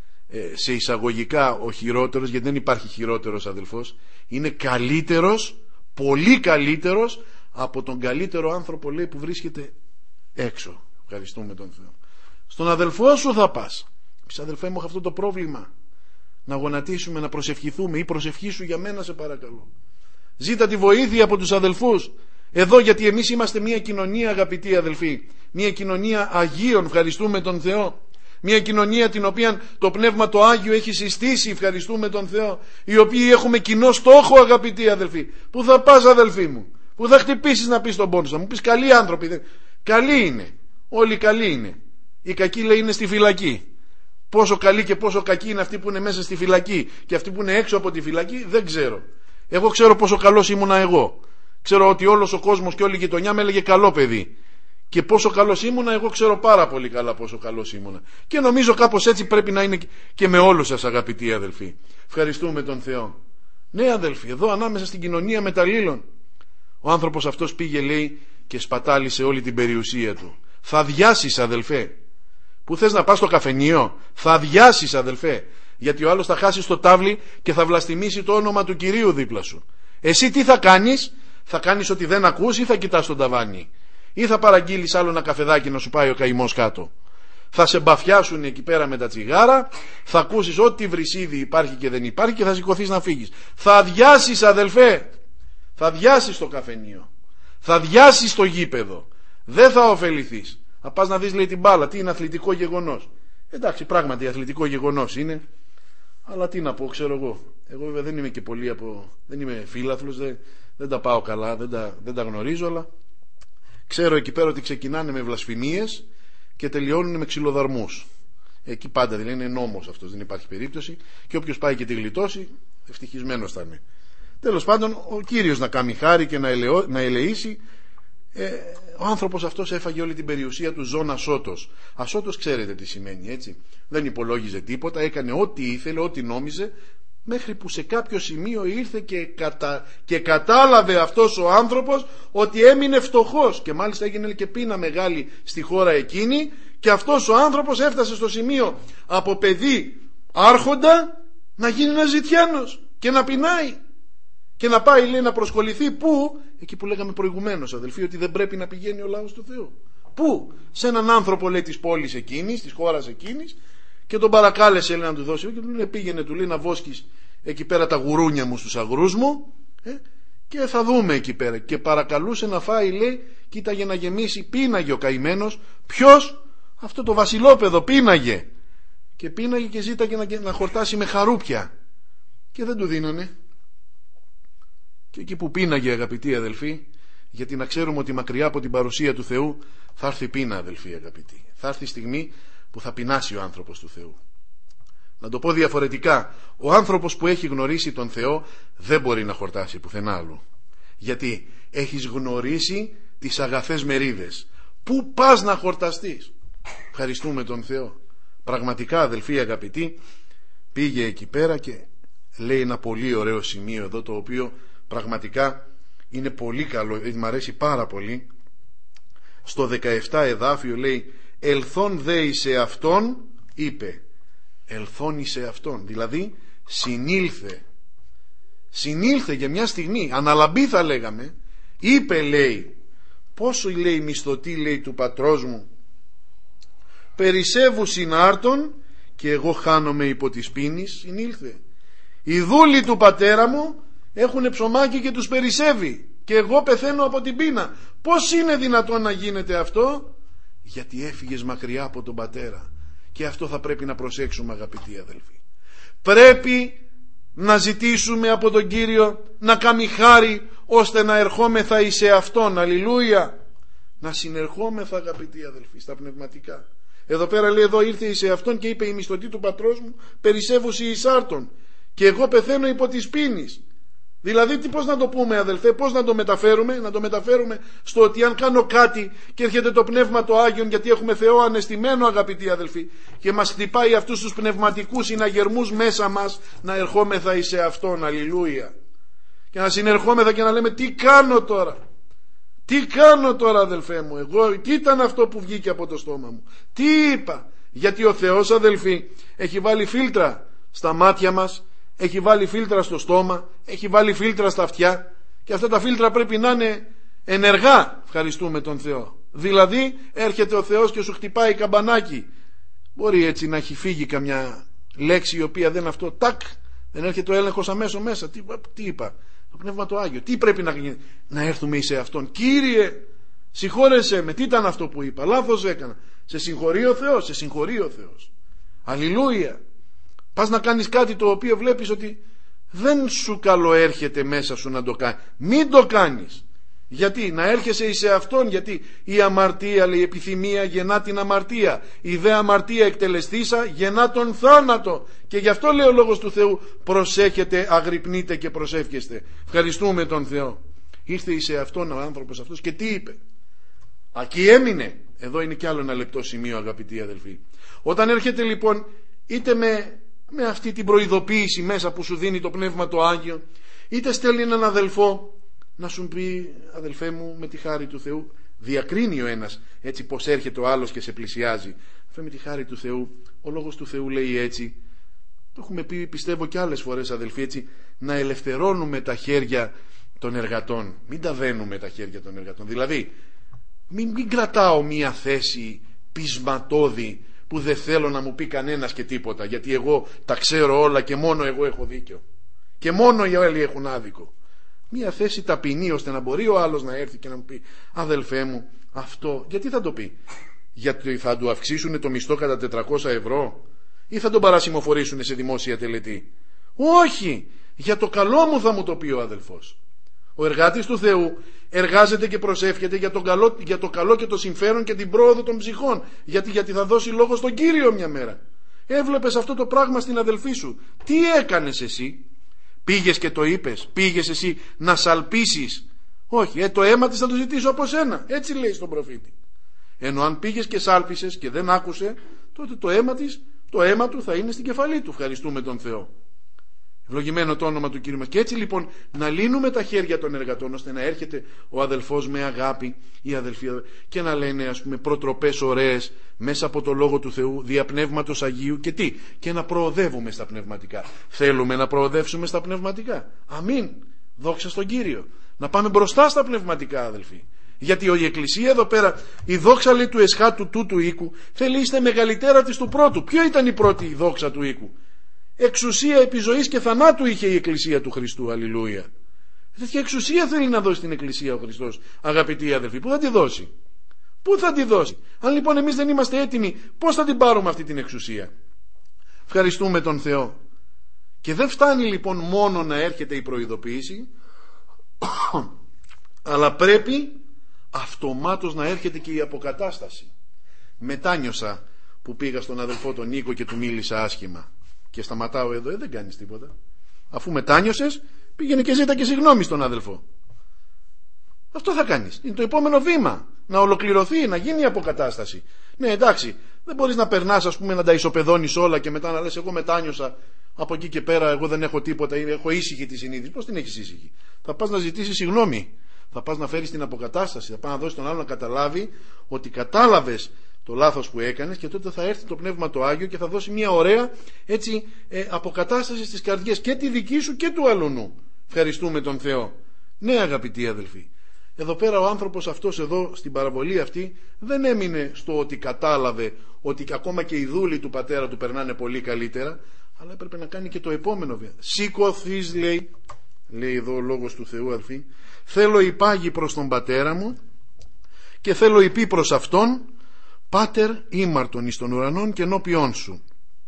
σε εισαγωγικά ο χειρότερος, γιατί δεν υπάρχει χειρότερος αδελφός, είναι καλύτερος, πολύ καλύτερος από τον καλύτερο άνθρωπο, λέει, που βρίσκεται έξω. Ευχαριστούμε τον Θεό. Στον αδελφό σου θα πας. Πεις, αδελφέ μου, έχω αυτό το πρόβλημα. Να γονατίσουμε, να προσευχηθούμε, ή προσευχήσου για μένα, σε παρακαλώ. Ζήτα τη βοήθεια από τους αδελφούς. Εδώ, γιατί εμείς είμαστε μια κοινωνία, αγαπητοί αδελφοί, μια κοινωνία Αγίων, ευχαριστούμε τον Θεό. Μια κοινωνία την οποία το Πνεύμα το Άγιο έχει συστήσει, ευχαριστούμε τον Θεό. Οι οποίοι έχουμε κοινό στόχο, αγαπητοί αδελφοί. Πού θα πας, αδελφοί μου? Πού θα χτυπήσεις να πεις τον πόνο σου? Θα μου πεις, καλοί άνθρωποι. Καλοί είναι. Όλοι καλοί είναι. Οι κακοί, λέει, είναι στη φυλακή. Πόσο καλοί και πόσο κακοί είναι αυτοί που είναι μέσα στη φυλακή και αυτοί που είναι έξω από τη φυλακή, δεν ξέρω. Εγώ ξέρω πόσο καλός ήμουνα εγώ. Ξέρω ότι όλος ο κόσμος και όλη η γειτονιά με έλεγε καλό παιδί. Και πόσο καλός ήμουνα, εγώ ξέρω πάρα πολύ καλά πόσο καλός ήμουνα. Και νομίζω κάπως έτσι πρέπει να είναι και με όλους σας, αγαπητοί αδελφοί. Ευχαριστούμε τον Θεό. Ναι, αδελφοί, εδώ ανάμεσα στην κοινωνία μεταλλήλων, ο άνθρωπος αυτός πήγε, λέει, και σπατάλησε όλη την περιουσία του. Θα αδειάσεις, αδελφέ. Που θες να πας στο καφενείο? Θα αδειάσεις, αδελφέ. Γιατί ο άλλος θα χάσει το τάβλι και θα βλαστημίσει το όνομα του Κυρίου δίπλα σου. Εσύ τι θα κάνεις? Θα κάνεις ότι δεν ακούς ή θα κοιτάς τον ταβάνι? Ή θα παραγγείλεις άλλο ένα καφεδάκι να σου πάει ο καημός κάτω? Θα σε μπαφιάσουν εκεί πέρα με τα τσιγάρα, θα ακούσεις ό,τι βρυσίδι υπάρχει και δεν υπάρχει και θα σηκωθείς να φύγεις. Θα αδειάσεις, αδελφέ. Θα αδειάσεις το καφενείο. Θα αδειάσεις το γήπεδο. Δεν θα ωφεληθείς. Θα πας να δεις, λέει, την μπάλα. Τι είναι αθλητικό γεγονός? Εντάξει, πράγματι αθλητικό γεγονός είναι. Αλλά τι να πω, ξέρω εγώ. Εγώ βέβαια δεν είμαι και πολύ δεν είμαι φίλαθλος, δεν τα πάω καλά, δεν τα γνωρίζω, αλλά ξέρω εκεί πέρα ότι ξεκινάνε με βλασφημίες και τελειώνουν με ξυλοδαρμούς. Εκεί πάντα δηλαδή είναι νόμος αυτός, δεν υπάρχει περίπτωση. Και όποιος πάει και τη γλιτώσει, ευτυχισμένος θα είναι. Τέλος πάντων, ο Κύριος να κάνει χάρη και να ελεήσει. Ο άνθρωπος αυτός έφαγε όλη την περιουσία του ζών ασώτος. Ασώτος ξέρετε τι σημαίνει, έτσι? Δεν υπολόγιζε τίποτα, έκανε ό,τι ήθελε, ό,τι νόμιζε, μέχρι που σε κάποιο σημείο ήρθε και κατάλαβε αυτός ο άνθρωπος ότι έμεινε φτωχός, και μάλιστα έγινε και πείνα μεγάλη στη χώρα εκείνη, και αυτός ο άνθρωπος έφτασε στο σημείο από παιδί άρχοντα να γίνει ένας ζητιάνος και να πεινάει και να πάει, λέει, να προσκοληθεί πού? Εκεί που λέγαμε προηγουμένως, αδελφοί, ότι δεν πρέπει να πηγαίνει ο λαός του Θεού. Πού? Σε έναν άνθρωπο, λέει, της πόλης εκείνης, της χώρας εκείνης, και τον παρακάλεσε, λέει, να του δώσει, και του λέει, πήγαινε, του λέει, να βόσκεις εκεί πέρα τα γουρούνια μου στους αγρούς μου, και θα δούμε εκεί πέρα. Και παρακαλούσε να φάει, λέει, κοίταγε να γεμίσει, πίναγε ο καημένος. Ποιος? Αυτό το βασιλόπεδο πίναγε. Και πίναγε και ζήταγε να χορτάσει με χαρούπια. Και δεν του δίνανε. Και εκεί που πίναγε, αγαπητοί αδελφοί, γιατί να ξέρουμε ότι μακριά από την παρουσία του Θεού θα έρθει πείνα, αδελφοί αγαπητοί. Θα έρθει η στιγμή που θα πεινάσει ο άνθρωπος του Θεού. Να το πω διαφορετικά, ο άνθρωπος που έχει γνωρίσει τον Θεό δεν μπορεί να χορτάσει πουθενά άλλου. Γιατί έχεις γνωρίσει τις αγαθές μερίδες. Πού πας να χορταστείς? Ευχαριστούμε τον Θεό. Πραγματικά, αδελφοί αγαπητοί, πήγε εκεί πέρα και λέει ένα πολύ ωραίο σημείο εδώ, το οποίο πραγματικά είναι πολύ καλό, μ' αρέσει πάρα πολύ. Στο 17 εδάφιο λέει, ελθόν δε εις αυτόν, είπε, ελθόν εις αυτόν, δηλαδή συνήλθε για μια στιγμή, αναλαμπή θα λέγαμε, είπε, λέει, πόσο, λέει, μισθωτή, λέει, του πατρός μου περισσεύου συνάρτων και εγώ χάνομαι υπό της πίνης. Συνήλθε. Οι δούλοι του πατέρα μου έχουν ψωμάκι και τους περισσεύει και εγώ πεθαίνω από την πείνα. Πώς είναι δυνατόν να γίνεται αυτό? Γιατί έφυγες μακριά από τον πατέρα. Και αυτό θα πρέπει να προσέξουμε, αγαπητοί αδελφοί. Πρέπει να ζητήσουμε από τον Κύριο να κάνει χάρη ώστε να ερχόμεθα εις αυτόν. Αλληλούια. Να συνερχόμεθα, αγαπητοί αδελφοί, στα πνευματικά. Εδώ πέρα λέει, εδώ ήρθε εις αυτόν και είπε, η μισθωτή του πατρός μου περισσεύουσι εις άρτων και εγώ πεθαίνω υπό της πίνης. Δηλαδή πώς να το πούμε, αδελφέ, πώς να το μεταφέρουμε? Να το μεταφέρουμε στο ότι αν κάνω κάτι και έρχεται το Πνεύμα το Άγιον, γιατί έχουμε Θεό ανεστημένο, αγαπητοί αδελφοί, και μας χτυπάει αυτούς τους πνευματικούς συναγερμούς μέσα μας, να ερχόμεθα εις αυτόν. Αλληλούια. Και να συνερχόμεθα και να λέμε, τι κάνω τώρα? Τι κάνω τώρα, αδελφέ μου? Εγώ τι ήταν αυτό που βγήκε από το στόμα μου? Τι είπα? Γιατί ο Θεός, αδελφοί, έχει βάλει φίλτρα στα μάτια μας, έχει βάλει φίλτρα στο στόμα, έχει βάλει φίλτρα στα αυτιά, και αυτά τα φίλτρα πρέπει να είναι ενεργά. Ευχαριστούμε τον Θεό. Δηλαδή έρχεται ο Θεός και σου χτυπάει καμπανάκι. Μπορεί έτσι να έχει φύγει καμιά λέξη η οποία δεν αυτό, τάκ, δεν έρχεται ο έλεγχος αμέσως μέσα. Τι είπα? Το Πνεύμα το Άγιο. Τι πρέπει να γίνει? Να έρθουμε εις αυτόν. Κύριε, συγχώρεσέ με, τι ήταν αυτό που είπα? Λάθος έκανα. Σε συγχωρεί ο Θεός, σε συγχωρεί ο Θεός. Αλληλούια. Πας να κάνεις κάτι το οποίο βλέπεις ότι δεν σου καλοέρχεται μέσα σου να το κάνεις. Μην το κάνεις. Γιατί να έρχεσαι εις αυτόν, γιατί η αμαρτία, λέει, η επιθυμία γεννά την αμαρτία, η δε αμαρτία εκτελεστήσα γεννά τον θάνατο. Και γι' αυτό λέει ο λόγος του Θεού, προσέχετε, αγρυπνείτε και προσεύχεστε. Ευχαριστούμε τον Θεό. Ήρθε εις αυτόν ο άνθρωπος αυτός και τι είπε? Ακεί έμεινε. Εδώ είναι κι άλλο ένα λεπτό σημείο, αγαπητοί αδελφοί. Όταν έρχεται λοιπόν είτε με αυτή την προειδοποίηση μέσα που σου δίνει το Πνεύμα το Άγιο, είτε στέλνει έναν αδελφό να σου πει, αδελφέ μου, με τη χάρη του Θεού, διακρίνει ο ένας έτσι πως έρχεται ο άλλος και σε πλησιάζει. Αυτό με τη χάρη του Θεού, ο λόγος του Θεού λέει έτσι, το έχουμε πει πιστεύω και άλλες φορές αδελφοί, έτσι, να ελευθερώνουμε τα χέρια των εργατών, μην τα δένουμε τα χέρια των εργατών. Δηλαδή μην κρατάω μία θέση πεισματώδη που δεν θέλω να μου πει κανένας και τίποτα, γιατί εγώ τα ξέρω όλα και μόνο εγώ έχω δίκιο και μόνο οι άλλοι έχουν άδικο. Μία θέση ταπεινή, ώστε να μπορεί ο άλλος να έρθει και να μου πει, αδελφέ μου, αυτό γιατί θα το πει? Γιατί θα του αυξήσουν το μισθό κατά 400 ευρώ ή θα τον παρασημοφορήσουν σε δημόσια τελετή? Όχι, για το καλό μου θα μου το πει ο αδελφός. Ο εργάτης του Θεού εργάζεται και προσεύχεται για το καλό και το συμφέρον και την πρόοδο των ψυχών, γιατί θα δώσει λόγο στον Κύριο μια μέρα. Έβλεπες αυτό το πράγμα στην αδελφή σου, τι έκανες εσύ? Πήγες και το είπες? Πήγες εσύ να σαλπίσεις? Όχι, το αίμα της θα το ζητήσω από σένα, έτσι λέει στον προφήτη. Ενώ αν πήγες και σάλπισες και δεν άκουσε, τότε το αίμα του θα είναι στην κεφαλή του. Ευχαριστούμε τον Θεό. Ευλογημένο το όνομα του Κύριου μας. Και έτσι λοιπόν να λύνουμε τα χέρια των εργατών, ώστε να έρχεται ο αδελφός με αγάπη, η αδελφή, και να λένε, ας πούμε, προτροπές ωραίες μέσα από το Λόγο του Θεού, δια Πνεύματος Αγίου, και τι? Και να προοδεύουμε στα πνευματικά. Θέλουμε να προοδεύσουμε στα πνευματικά? Αμήν. Δόξα στον Κύριο. Να πάμε μπροστά στα πνευματικά, αδελφοί. Γιατί η Εκκλησία εδώ πέρα, η δόξα, λέει, του εσχάτου τούτου οίκου, θέλει είστε μεγαλύτερα της του πρώτου. Ποιο ήταν η πρώτη δόξα του οίκου? Εξουσία επί ζωής και θανάτου είχε η Εκκλησία του Χριστού. Αλληλούια. Τέτοια εξουσία θέλει να δώσει στην Εκκλησία ο Χριστός, αγαπητοί αδελφοί. Πού θα τη δώσει? Πού θα τη δώσει? Αν λοιπόν εμείς δεν είμαστε έτοιμοι, πώς θα την πάρουμε αυτή την εξουσία? Ευχαριστούμε τον Θεό. Και δεν φτάνει λοιπόν μόνο να έρχεται η προειδοποίηση, αλλά πρέπει αυτομάτως να έρχεται και η αποκατάσταση. Μετάνιωσα που πήγα στον αδελφό τον Νίκο και του μίλησα άσχημα. Και σταματάω εδώ, δεν κάνεις τίποτα. Αφού μετάνιωσες, πήγαινε και ζήτα και συγγνώμη στον αδελφό. Αυτό θα κάνεις. Είναι το επόμενο βήμα. Να ολοκληρωθεί, να γίνει η αποκατάσταση. Ναι, εντάξει, δεν μπορείς να περνάς, ας πούμε, να τα ισοπεδώνεις όλα και μετά να λες, εγώ μετάνιωσα, από εκεί και πέρα εγώ δεν έχω τίποτα, έχω ήσυχη τη συνείδηση. Πώς την έχεις ήσυχη? Θα πας να ζητήσεις συγγνώμη. Θα πας να φέρεις την αποκατάσταση. Θα πας να δώσεις τον άλλο να καταλάβει ότι κατάλαβες το λάθος που έκανες, και τότε θα έρθει το Πνεύμα το Άγιο και θα δώσει μια ωραία έτσι αποκατάσταση στις καρδιές και τη δική σου και του αλουνού. Ευχαριστούμε τον Θεό. Ναι, αγαπητοί αδελφοί, εδώ πέρα ο άνθρωπος αυτός εδώ στην παραβολή αυτή δεν έμεινε στο ότι κατάλαβε ότι ακόμα και οι δούλοι του πατέρα του περνάνε πολύ καλύτερα, αλλά έπρεπε να κάνει και το επόμενο βήμα. Σηκωθείς, λέει εδώ ο λόγος του Θεού, αδελφοί, θέλω υπάγει προς τον πατέρα μου και θέλω υπή προς αυτόν, Πάτερ ήμαρτον εις των ουρανών και ενώπιόν σου.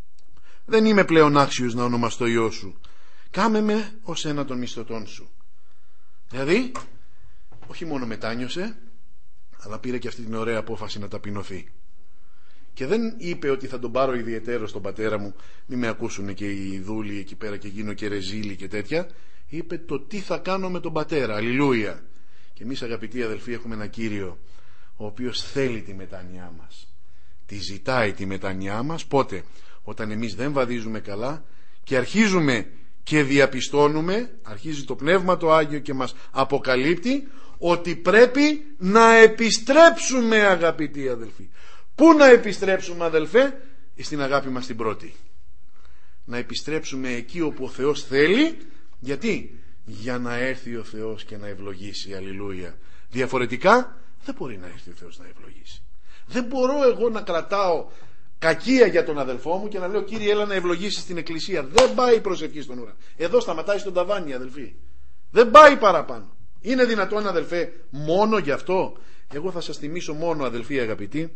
Δεν είμαι πλέον άξιος να ονομαστώ Υιός σου. Κάμε με ως ένα των μισθωτών σου. Δηλαδή, όχι μόνο μετάνιωσε, αλλά πήρε και αυτή την ωραία απόφαση να ταπεινωθεί. Και δεν είπε ότι θα τον πάρω ιδιαιτέρω στον πατέρα μου, μη με ακούσουν και οι δούλοι εκεί πέρα και γίνω και ρεζίλη και τέτοια. Είπε το τι θα κάνω με τον πατέρα. Αλληλούια. Και εμείς, αγαπητοί αδελφοί, έχουμε ένα Κύριο ο οποίος θέλει τη μετάνοιά μας. Τη ζητάει τη μετάνοιά μας. Πότε? Όταν εμείς δεν βαδίζουμε καλά και αρχίζουμε και διαπιστώνουμε, αρχίζει το Πνεύμα το Άγιο και μας αποκαλύπτει ότι πρέπει να επιστρέψουμε, αγαπητοί αδελφοί. Πού να επιστρέψουμε, αδελφέ? Στην αγάπη μας την πρώτη. Να επιστρέψουμε εκεί όπου ο Θεός θέλει. Γιατί? Για να έρθει ο Θεός και να ευλογήσει. Αλληλούια. Διαφορετικά δεν μπορεί να έρθει ο Θεός να ευλογήσει. Δεν μπορώ εγώ να κρατάω κακία για τον αδελφό μου και να λέω, Κύριε, έλα να ευλογήσεις την εκκλησία. Δεν πάει η προσευχή στον ουρανό. Εδώ σταματάει στον ταβάνι, αδελφοί. Δεν πάει παραπάνω. Είναι δυνατόν, αδελφέ, μόνο γι' αυτό? Εγώ θα σας θυμίσω μόνο, αδελφοί αγαπητοί,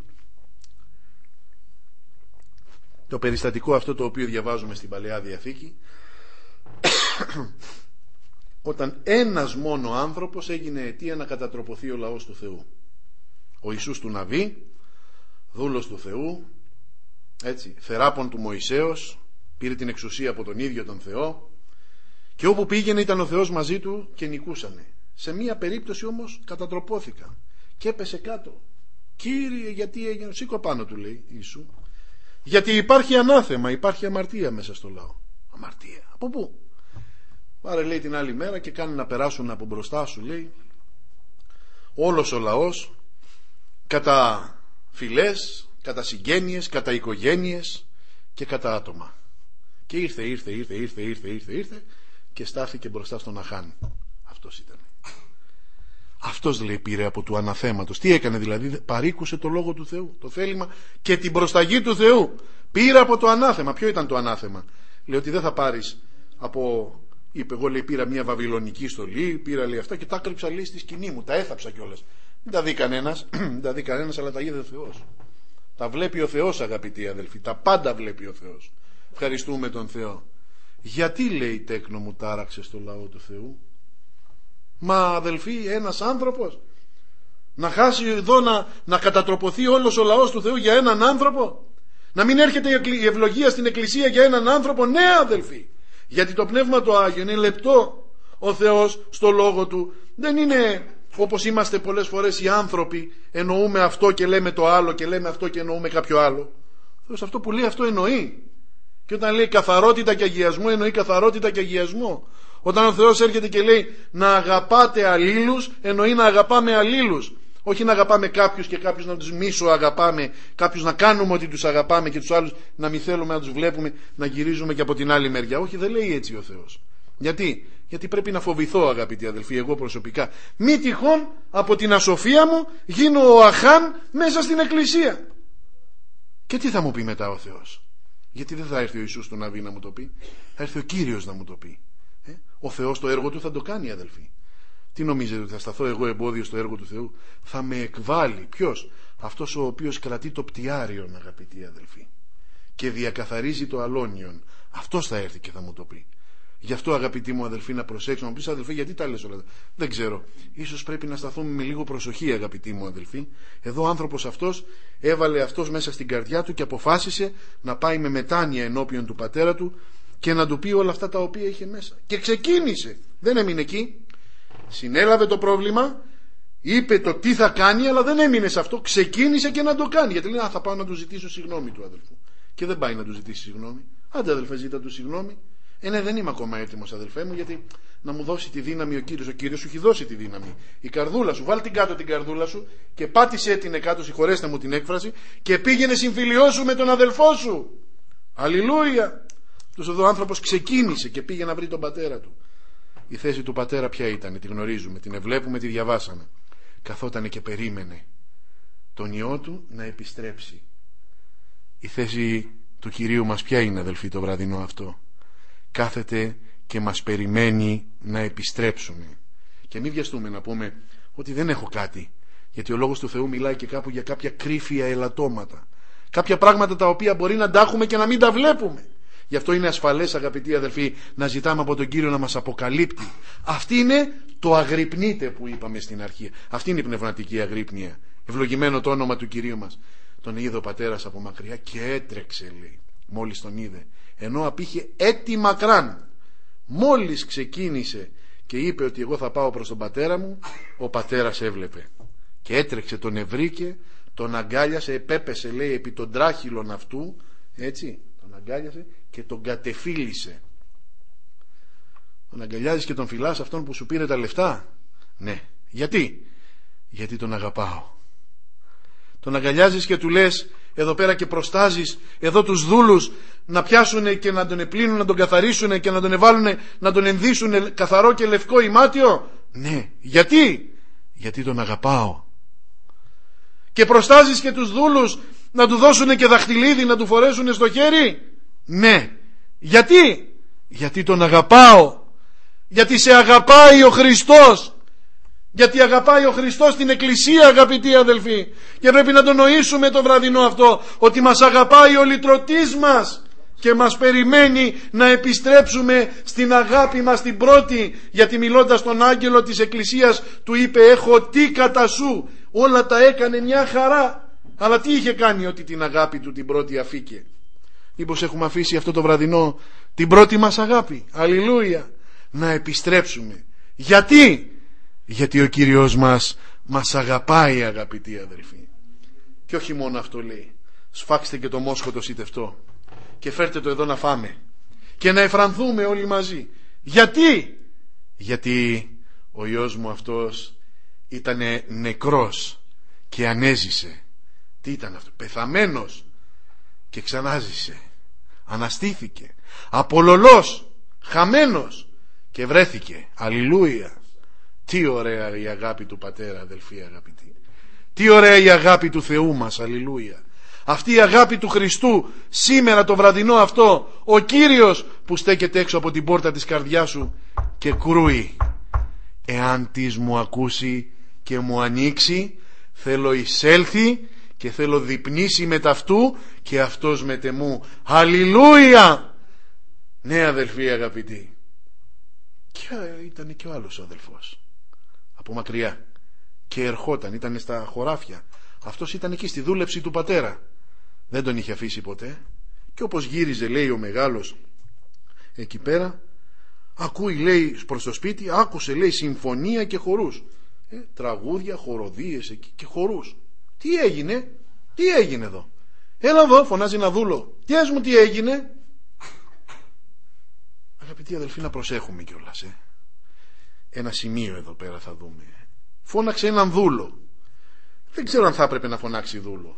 το περιστατικό αυτό το οποίο διαβάζουμε στην Παλαιά Διαθήκη όταν ένας μόνο άνθρωπος έγινε αιτία να κατατροπωθεί ο λαός του Θεού. Ο Ιησούς του Ναβί, δούλος του Θεού, έτσι, θεράπων του Μωυσέως, πήρε την εξουσία από τον ίδιο τον Θεό, και όπου πήγαινε ήταν ο Θεός μαζί του και νικούσανε. Σε μία περίπτωση όμως κατατροπώθηκαν και έπεσε κάτω. Κύριε, γιατί έγινε? Σήκω πάνω, του λέει Ιησού. Γιατί υπάρχει ανάθεμα, υπάρχει αμαρτία μέσα στο λαό. Αμαρτία? Από πού? Πάρε, λέει, την άλλη μέρα και κάνει να περάσουν από μπροστά σου, λέει, όλος ο λαός, κατά φυλές, κατά συγγένειες, κατά οικογένειες και κατά άτομα. Και ήρθε και στάθηκε μπροστά στον Αχάν. Αυτός ήταν. Αυτός, λέει, πήρε από του αναθέματος. Τι έκανε δηλαδή? Παρήκουσε το λόγο του Θεού, το θέλημα και την προσταγή του Θεού. Πήρε από το ανάθεμα. Ποιο ήταν το ανάθεμα? Λέει ότι δεν θα πάρεις από... Είπε, εγώ, λέει, πήρα μια βαβυλωνική στολή, πήρα, λέει, αυτά και τα κρύψα, λέει, στη σκηνή μου, τα έθαψα κιόλας. Δεν τα δει κανένας, αλλά τα είδε ο Θεός. Τα βλέπει ο Θεός, αγαπητοί αδελφοί, τα πάντα βλέπει ο Θεός. Ευχαριστούμε τον Θεό. Γιατί, λέει, τέκνο μου τάραξε στο λαό του Θεού? Μα, αδελφοί, ένας άνθρωπος να χάσει εδώ, να κατατροπωθεί όλος ο λαός του Θεού για έναν άνθρωπο? Να μην έρχεται η ευλογία στην εκκλησία για έναν άνθρωπο? Ναι, αδελφοί, γιατί το Πνεύμα το Άγιο είναι λεπτό. Ο Θεός στο λόγο του δεν είναι όπως είμαστε πολλές φορές οι άνθρωποι, εννοούμε αυτό και λέμε το άλλο και λέμε αυτό και εννοούμε κάποιο άλλο. Ο Θεός αυτό που λέει αυτό εννοεί. Και όταν λέει καθαρότητα και αγιασμό, εννοεί καθαρότητα και αγιασμό. Όταν ο Θεός έρχεται και λέει να αγαπάτε αλλήλους, εννοεί να αγαπάμε αλλήλους. Όχι να αγαπάμε κάποιους και κάποιους να τους μίσο αγαπάμε, κάποιους να κάνουμε ότι τους αγαπάμε και τους άλλους να μην θέλουμε να τους βλέπουμε, να γυρίζουμε και από την άλλη μεριά. Όχι, δεν λέει έτσι ο Θεός. Γιατί πρέπει να φοβηθώ, αγαπητοί αδελφοί, εγώ προσωπικά. Μη τυχόν από την ασοφία μου γίνω ο Αχάν μέσα στην εκκλησία. Και τι θα μου πει μετά ο Θεός? Γιατί δεν θα έρθει ο Ιησούς του Ναβί να μου το πει, θα έρθει ο Κύριος να μου το πει. Ο Θεός το έργο του θα το κάνει, αδελφοί. Τι νομίζετε, ότι θα σταθώ εγώ εμπόδιο στο έργο του Θεού? Θα με εκβάλει. Ποιος? Αυτός ο οποίος κρατεί το πτιάριον, αγαπητοί αδελφοί, και διακαθαρίζει το αλόνιον. Αυτός θα έρθει και θα μου το πει. Γι' αυτό, αγαπητοί μου αδελφοί, να προσέξουμε. Μου πεις, αδελφοί, γιατί τα λες όλα αυτά? Δεν ξέρω. Ίσως πρέπει να σταθούμε με λίγο προσοχή, αγαπητοί μου αδελφοί. Εδώ ο άνθρωπος αυτός έβαλε αυτός μέσα στην καρδιά του και αποφάσισε να πάει με μετάνοια ενώπιον του πατέρα του και να του πει όλα αυτά τα οποία είχε μέσα. Και ξεκίνησε. Δεν έμεινε εκεί. Συνέλαβε το πρόβλημα, είπε το τι θα κάνει, αλλά δεν έμεινε σε αυτό. Ξεκίνησε και να το κάνει. Γιατί λέει, θα πάω να του ζητήσω συγγνώμη του αδελφού. Και δεν πάει να του ζητήσει συγγνώμη. Άντε, αδελφέ, ζήτα του συγγνώμη. Ναι, δεν είμαι ακόμα έτοιμος, αδελφέ μου, γιατί να μου δώσει τη δύναμη ο Κύριος. Ο Κύριος σου έχει δώσει τη δύναμη. Η καρδούλα σου, βάλ την κάτω την καρδούλα σου και πάτησε την κάτω, συγχωρέστε μου την έκφραση, και πήγαινε συμφιλιώσου με τον αδελφό σου. Αλληλούια. Αυτός εδώ ο άνθρωπος ξεκίνησε και πήγε να βρει τον πατέρα του. Η θέση του πατέρα ποια ήταν? Τη γνωρίζουμε, την ευλέπουμε, τη διαβάσαμε. Καθότανε και περίμενε τον ιό του να επιστρέψει. Η θέση του Κυρίου μας ποια είναι, αδελφοί, το βραδινό αυτό? Κάθεται και μας περιμένει να επιστρέψουμε. Και μην βιαστούμε να πούμε ότι δεν έχω κάτι, γιατί ο λόγος του Θεού μιλάει και κάπου για κάποια κρύφια ελαττώματα, κάποια πράγματα τα οποία μπορεί να τα έχουμε και να μην τα βλέπουμε. Γι' αυτό είναι ασφαλές, αγαπητοί αδελφοί, να ζητάμε από τον Κύριο να μας αποκαλύπτει. Αυτή είναι το αγρυπνείτε που είπαμε στην αρχή. Αυτή είναι η πνευματική αγρύπνια. Ευλογημένο το όνομα του Κυρίου μας. Τον είδε ο πατέρας από μακριά και έτρεξε, λέει, μόλις τον είδε. Ενώ απήχε έτη μακράν. Μόλις ξεκίνησε και είπε ότι εγώ θα πάω προς τον πατέρα μου, ο πατέρας έβλεπε. Και έτρεξε, τον ευρήκε, τον αγκάλιασε, επέπεσε, λέει, επί των τράχυλων αυτού, έτσι, τον αγκάλιασε και τον κατεφύλισε. Τον αγκαλιάζεις και τον φυλάς αυτόν που σου πήρε τα λεφτά? Ναι. Γιατί? Γιατί τον αγαπάω. Τον αγκαλιάζεις και του λες εδώ πέρα και προστάζεις εδώ τους δούλους να πιάσουν και να τον επλύνουν, να τον καθαρίσουν και να τον εβάλουν, να τον ενδύσουν καθαρό και λευκό ημάτιο? Ναι. Γιατί? Γιατί τον αγαπάω. Και προστάζεις και τους δούλους να του δώσουν και δαχτυλίδι να του φορέσουν στο χέρι? Ναι. Γιατί? Γιατί τον αγαπάω. Γιατί σε αγαπάει ο Χριστός. Γιατί αγαπάει ο Χριστός την Εκκλησία, αγαπητοί αδελφοί. Και πρέπει να το νοήσουμε το βραδινό αυτό, ότι μας αγαπάει ο λυτρωτής μας και μας περιμένει να επιστρέψουμε στην αγάπη μας την πρώτη, γιατί μιλώντας τον άγγελο της Εκκλησίας του είπε έχω τι κατά σου, όλα τα έκανε μια χαρά, αλλά τι είχε κάνει ότι την αγάπη του την πρώτη αφήκε? Μήπως έχουμε αφήσει αυτό το βραδινό την πρώτη μας αγάπη? Αλληλούια! Να επιστρέψουμε. Γιατί ο Κύριος μας αγαπάει, αγαπητοί αδελφοί. Και όχι μόνο αυτό λέει, σφάξτε και το μόσχο το σιτευτό και φέρτε το εδώ να φάμε και να εφρανθούμε όλοι μαζί. Γιατί ο Υιός μου αυτός ήταν νεκρός και ανέζησε. Τι ήταν αυτό? Πεθαμένος και ξανάζησε, αναστήθηκε, απολωλός, χαμένος και βρέθηκε. Αλληλούια! Τι ωραία η αγάπη του Πατέρα, αδελφοί αγαπητοί. Τι ωραία η αγάπη του Θεού μας. Αλληλούια! Αυτή η αγάπη του Χριστού σήμερα το βραδινό αυτό, ο Κύριος που στέκεται έξω από την πόρτα της καρδιάς σου και κρούει. Εάν της μου ακούσει και μου ανοίξει, θέλω εισέλθει και θέλω διπνήσει με ταυτού και αυτός με τεμού. Αλληλούια! Ναι, αδελφοί αγαπητοί. Και ήταν και ο άλλος ο αδελφός από μακριά και ερχόταν, ήταν στα χωράφια. Αυτός ήταν εκεί στη δούλεψη του πατέρα, δεν τον είχε αφήσει ποτέ. Και όπως γύριζε, λέει, ο μεγάλος εκεί πέρα, ακούει, λέει, προς το σπίτι, άκουσε, λέει, συμφωνία και χορούς, τραγούδια, χοροδίες εκεί και χορούς. Τι έγινε εδώ? Έλα εδώ, φωνάζει ένα δούλο, πες μου τι έγινε. Αγαπητοί αδελφοί, να προσέχουμε κιόλας. Ένα σημείο εδώ πέρα θα δούμε. Φώναξε έναν δούλο. Δεν ξέρω αν θα έπρεπε να φωνάξει δούλο.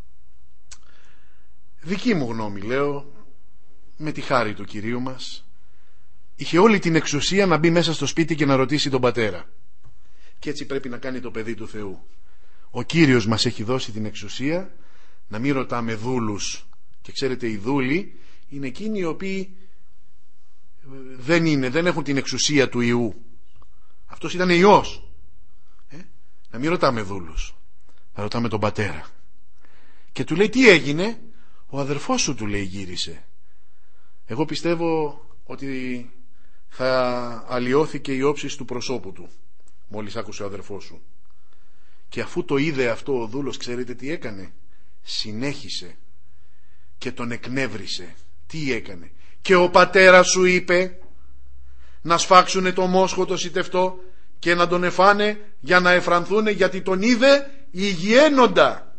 Δική μου γνώμη λέω, με τη χάρη του Κυρίου μας, είχε όλη την εξουσία να μπει μέσα στο σπίτι και να ρωτήσει τον πατέρα. Και έτσι πρέπει να κάνει το παιδί του Θεού. Ο Κύριος μας έχει δώσει την εξουσία να μην ρωτάμε δούλους. Και ξέρετε, οι δούλοι είναι εκείνοι οι οποίοι δεν έχουν την εξουσία του Ιού. Αυτός ήταν Υιός. Να μην ρωτάμε δούλους, να ρωτάμε τον πατέρα. Και του λέει τι έγινε? Ο αδερφός σου, του λέει, γύρισε. Εγώ πιστεύω ότι θα αλλοιώθηκε η όψης του προσώπου του μόλις άκουσε ο αδερφός σου. Και αφού το είδε αυτό ο δούλος, ξέρετε τι έκανε? Συνέχισε και τον εκνεύρισε. Τι έκανε? Και ο πατέρας σου είπε να σφάξουνε το μόσχο το σιτευτό και να τον εφάνε για να εφρανθούνε, γιατί τον είδε υγιένοντα.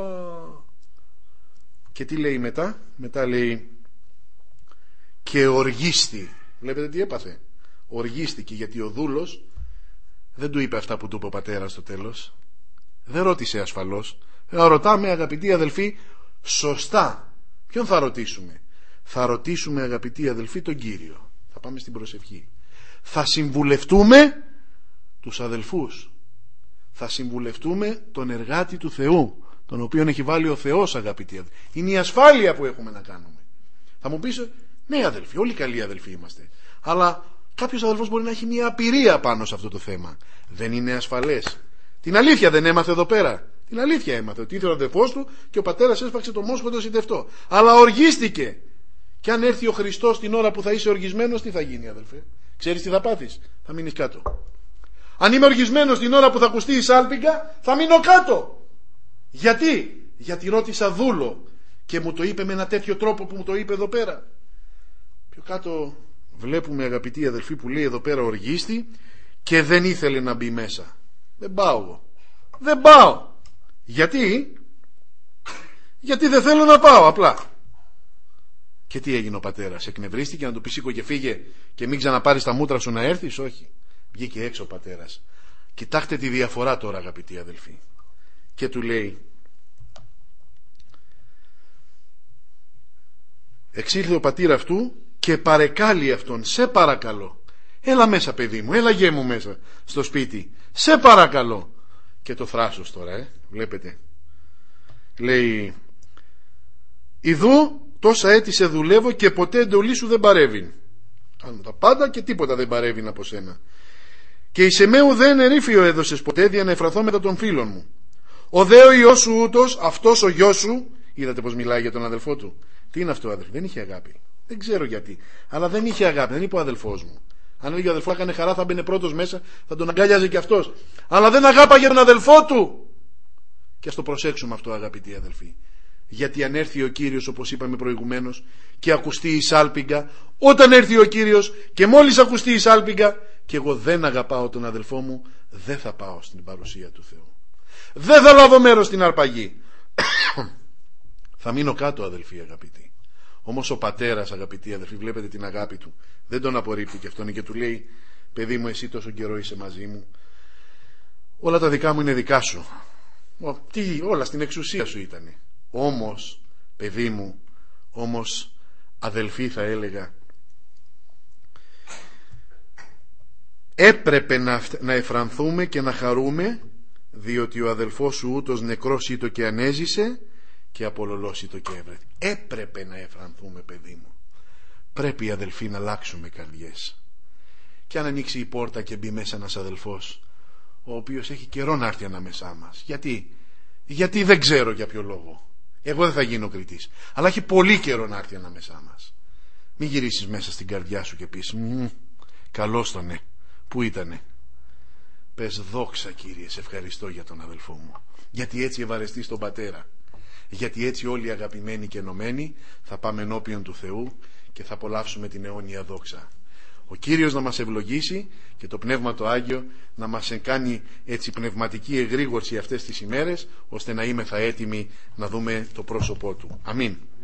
Και τι λέει μετά? Μετά λέει και οργίστη. Βλέπετε τι έπαθε? Οργίστηκε, γιατί ο δούλος δεν του είπε αυτά που του είπε ο πατέρας στο τέλος. Δεν ρώτησε ασφαλώς. Ρωτάμε, αγαπητοί αδελφοί, σωστά. Ποιον θα ρωτήσουμε? Θα ρωτήσουμε, αγαπητοί αδελφοί, τον Κύριο. Θα πάμε στην προσευχή. Θα συμβουλευτούμε τους αδελφούς. Θα συμβουλευτούμε τον εργάτη του Θεού, τον οποίον έχει βάλει ο Θεός, αγαπητοί αδελφοί. Είναι η ασφάλεια που έχουμε να κάνουμε. Θα μου πεις, ναι αδελφοί, όλοι καλοί αδελφοί είμαστε, αλλά κάποιος αδελφός μπορεί να έχει μια απειρία πάνω σε αυτό το θέμα. Δεν είναι ασφαλές. Την αλήθεια δεν έμαθε εδώ πέρα? Την αλήθεια έμαθε, ότι ήθελε ο αδελφός του και ο πατέρας έσφαξε το μόσχο το σιτευτό, αλλά οργίστηκε. Και αν έρθει ο Χριστός την ώρα που θα είσαι οργισμένος, τι θα γίνει, αδελφέ? Ξέρεις τι θα πάθεις? Θα μείνεις κάτω. Αν είμαι οργισμένος την ώρα που θα ακουστεί η σάλπιγγα, θα μείνω κάτω. Γιατί ρώτησα δούλο και μου το είπε με ένα τέτοιο τρόπο που μου το είπε εδώ πέρα. Πιο κάτω βλέπουμε, αγαπητοί αδελφοί, που λέει εδώ πέρα οργίστη και δεν ήθελε να μπει μέσα. Δεν πάω εγώ. Δεν πάω. Γιατί δεν θέλω να πάω, απλά. Και τι έγινε ο πατέρας? Εκνευρίστηκε να του πει σήκω και φύγε και μην ξαναπάρεις τα μούτρα σου να έρθεις? Όχι. Βγήκε έξω ο πατέρας. Κοιτάξτε τη διαφορά τώρα, αγαπητοί αδελφοί. Και του λέει, εξήλθε ο πατήρ αυτού και παρεκάλει αυτόν, σε παρακαλώ, έλα μέσα παιδί μου, έλα γέ μου μέσα στο σπίτι, σε παρακαλώ. Και το θράσος τώρα, βλέπετε, λέει, ιδού τόσα έτη σε δουλεύω και ποτέ εντολή σου δεν παρεύει. Κάνω τα πάντα και τίποτα δεν παρεύει από σένα. Και εις εμέου δεν ερήφιο έδωσες ποτέ δια να εφραθώ μετά των φίλων μου. Ο δε ο Υιός σου ούτως, αυτός ο γιος σου, είδατε πως μιλάει για τον αδελφό του, Τι είναι αυτό, αδελφοί? Δεν είχε αγάπη. Δεν ξέρω γιατί. Αλλά δεν είχε αγάπη. Δεν είπε ο αδελφός μου. Αν έλεγε ο αδελφός έκανε χαρά, θα μπαινε πρώτος μέσα, θα τον αγκάλιαζε κι αυτός. Αλλά δεν αγάπαγε τον αδελφό του. Και ας το προσέξουμε αυτό, αγαπητοί αδελφοί. Γιατί αν έρθει ο Κύριος, όπως είπαμε προηγουμένως, και ακουστεί η σάλπιγγα, όταν έρθει ο Κύριος και μόλις ακουστεί η σάλπιγγα, και εγώ δεν αγαπάω τον αδελφό μου, δεν θα πάω στην παρουσία του Θεού. Δεν θα λάβω μέρος στην αρπαγή. Θα μείνω κάτω, αδελφοί αγαπητοί. Όμως ο πατέρας, αγαπητοί αδελφοί, βλέπετε την αγάπη του. Δεν τον απορρίπτει και αυτόν και του λέει: παιδί μου, εσύ τόσο καιρό είσαι μαζί μου. Όλα τα δικά μου είναι δικά σου. Όλα στην εξουσία σου ήτανε. Όμως, παιδί μου, όμως αδελφοί θα έλεγα, έπρεπε να εφρανθούμε και να χαρούμε, διότι ο αδελφός σου ούτως νεκρός ήτο και ανέζησε και απολωλός ήτο και έβρεθη. Έπρεπε να εφρανθούμε, παιδί μου. Πρέπει οι αδελφοί να αλλάξουμε καρδιές. Και αν ανοίξει η πόρτα και μπει μέσα ένας αδελφός, ο οποίος έχει καιρό να έρθει ανάμεσά μας. Γιατί δεν ξέρω για ποιο λόγο. Εγώ δεν θα γίνω κριτής. Αλλά έχει πολύ καιρό να έρθει ανάμεσά μας. Μην γυρίσεις μέσα στην καρδιά σου και πεις: καλώς τον ναι. Πού ήτανε? Πες: δόξα Κύριε, σε ευχαριστώ για τον αδελφό μου. Γιατί έτσι ευαρεστείς τον πατέρα. Γιατί έτσι όλοι οι αγαπημένοι και ενωμένοι θα πάμε ενώπιον του Θεού και θα απολαύσουμε την αιώνια δόξα. Ο Κύριος να μας ευλογήσει και το Πνεύμα το Άγιο να μας κάνει έτσι πνευματική εγρήγορση αυτές τις ημέρες, ώστε να είμεθα έτοιμοι να δούμε το πρόσωπό Του. Αμήν.